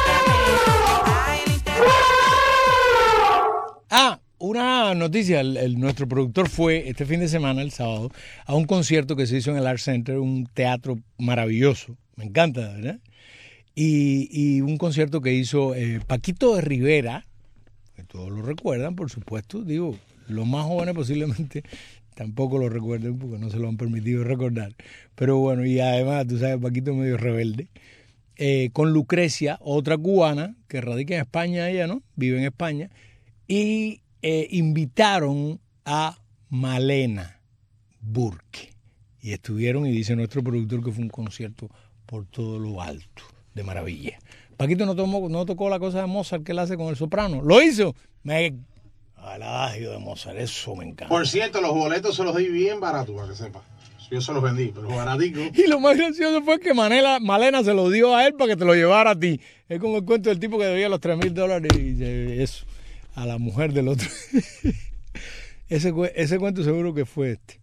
C: Ah, una noticia, nuestro productor fue este fin de semana, el sábado, a un concierto que se hizo en el Art Center, un teatro maravilloso, me encanta, ¿verdad? Y un concierto que hizo Paquito de Rivera, que todos lo recuerdan, por supuesto, digo, los más jóvenes posiblemente tampoco lo recuerden porque no se lo han permitido recordar, pero bueno, y además, tú sabes, Paquito es medio rebelde, con Lucrecia, otra cubana que radica en España, ella, ¿no? Vive en España, y invitaron a Malena Burke y estuvieron, y dice nuestro productor que fue un concierto por todo lo alto, de maravilla. Paquito no tocó la cosa de Mozart que él hace con el soprano, lo hizo, el adagio de Mozart, eso me encanta.
P: Por cierto, los boletos se los di bien baratos, para que sepa. Yo se los vendí, pero baratico.
C: Y lo más gracioso fue que Malena se lo dio a él para que te lo llevara a ti. Es como el cuento del tipo que debía los $3,000 y eso a la mujer del otro. Ese cuento seguro que fue este.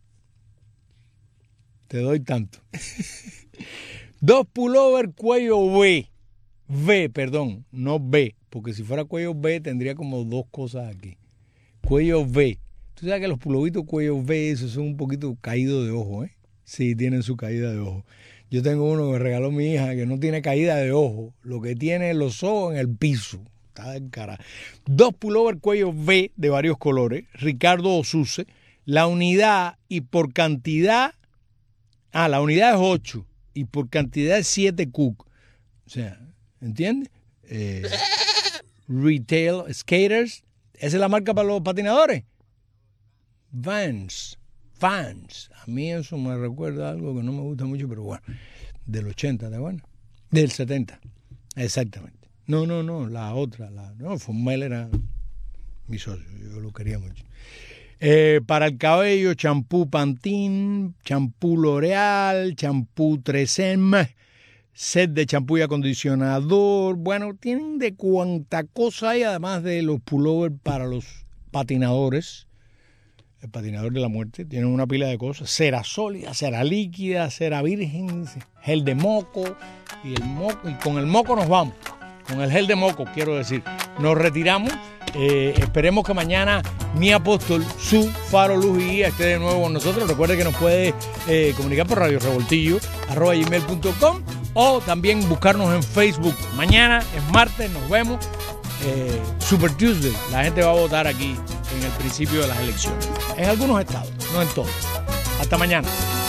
C: Te doy tanto. 2 pullover cuello V, perdón, no B, porque si fuera cuello B tendría como 2 cosas aquí. Cuello V. Tú sabes que los pullovitos cuello V esos son un poquito caídos de ojo, ¿eh? Sí, tienen su caída de ojo. Yo tengo uno que me regaló mi hija que no tiene caída de ojo, lo que tiene los ojos en el piso. Está del cara. 2 pullover cuello V de varios colores, Ricardo Osuse. La unidad y por cantidad, la unidad es 8 y por cantidad es 7 Cook. O sea, ¿entiendes? Retail Skaters. Esa es la marca para los patinadores. Vans. A mí eso me recuerda algo que no me gusta mucho, pero bueno, del 80, ¿de bueno? Del 70, exactamente. No, la otra, Formel era mi socio, yo lo quería mucho. Para el cabello, champú Pantene, champú L'Oreal, champú 3M, set de champú y acondicionador. Bueno, tienen de cuanta cosa hay, además de los pullovers para los patinadores. El patinador de la muerte, tienen una pila de cosas, cera sólida, cera líquida, cera virgen, gel de moco, y con el moco nos vamos, con el gel de moco, quiero decir. Nos retiramos, esperemos que mañana mi apóstol, su faro, luz y guía, esté de nuevo con nosotros. Recuerde que nos puede comunicar por radiorevoltillo@gmail.com o también buscarnos en Facebook. Mañana es martes, nos vemos. Super Tuesday, la gente va a votar aquí en el principio de las elecciones, en algunos estados, no en todos. Hasta mañana.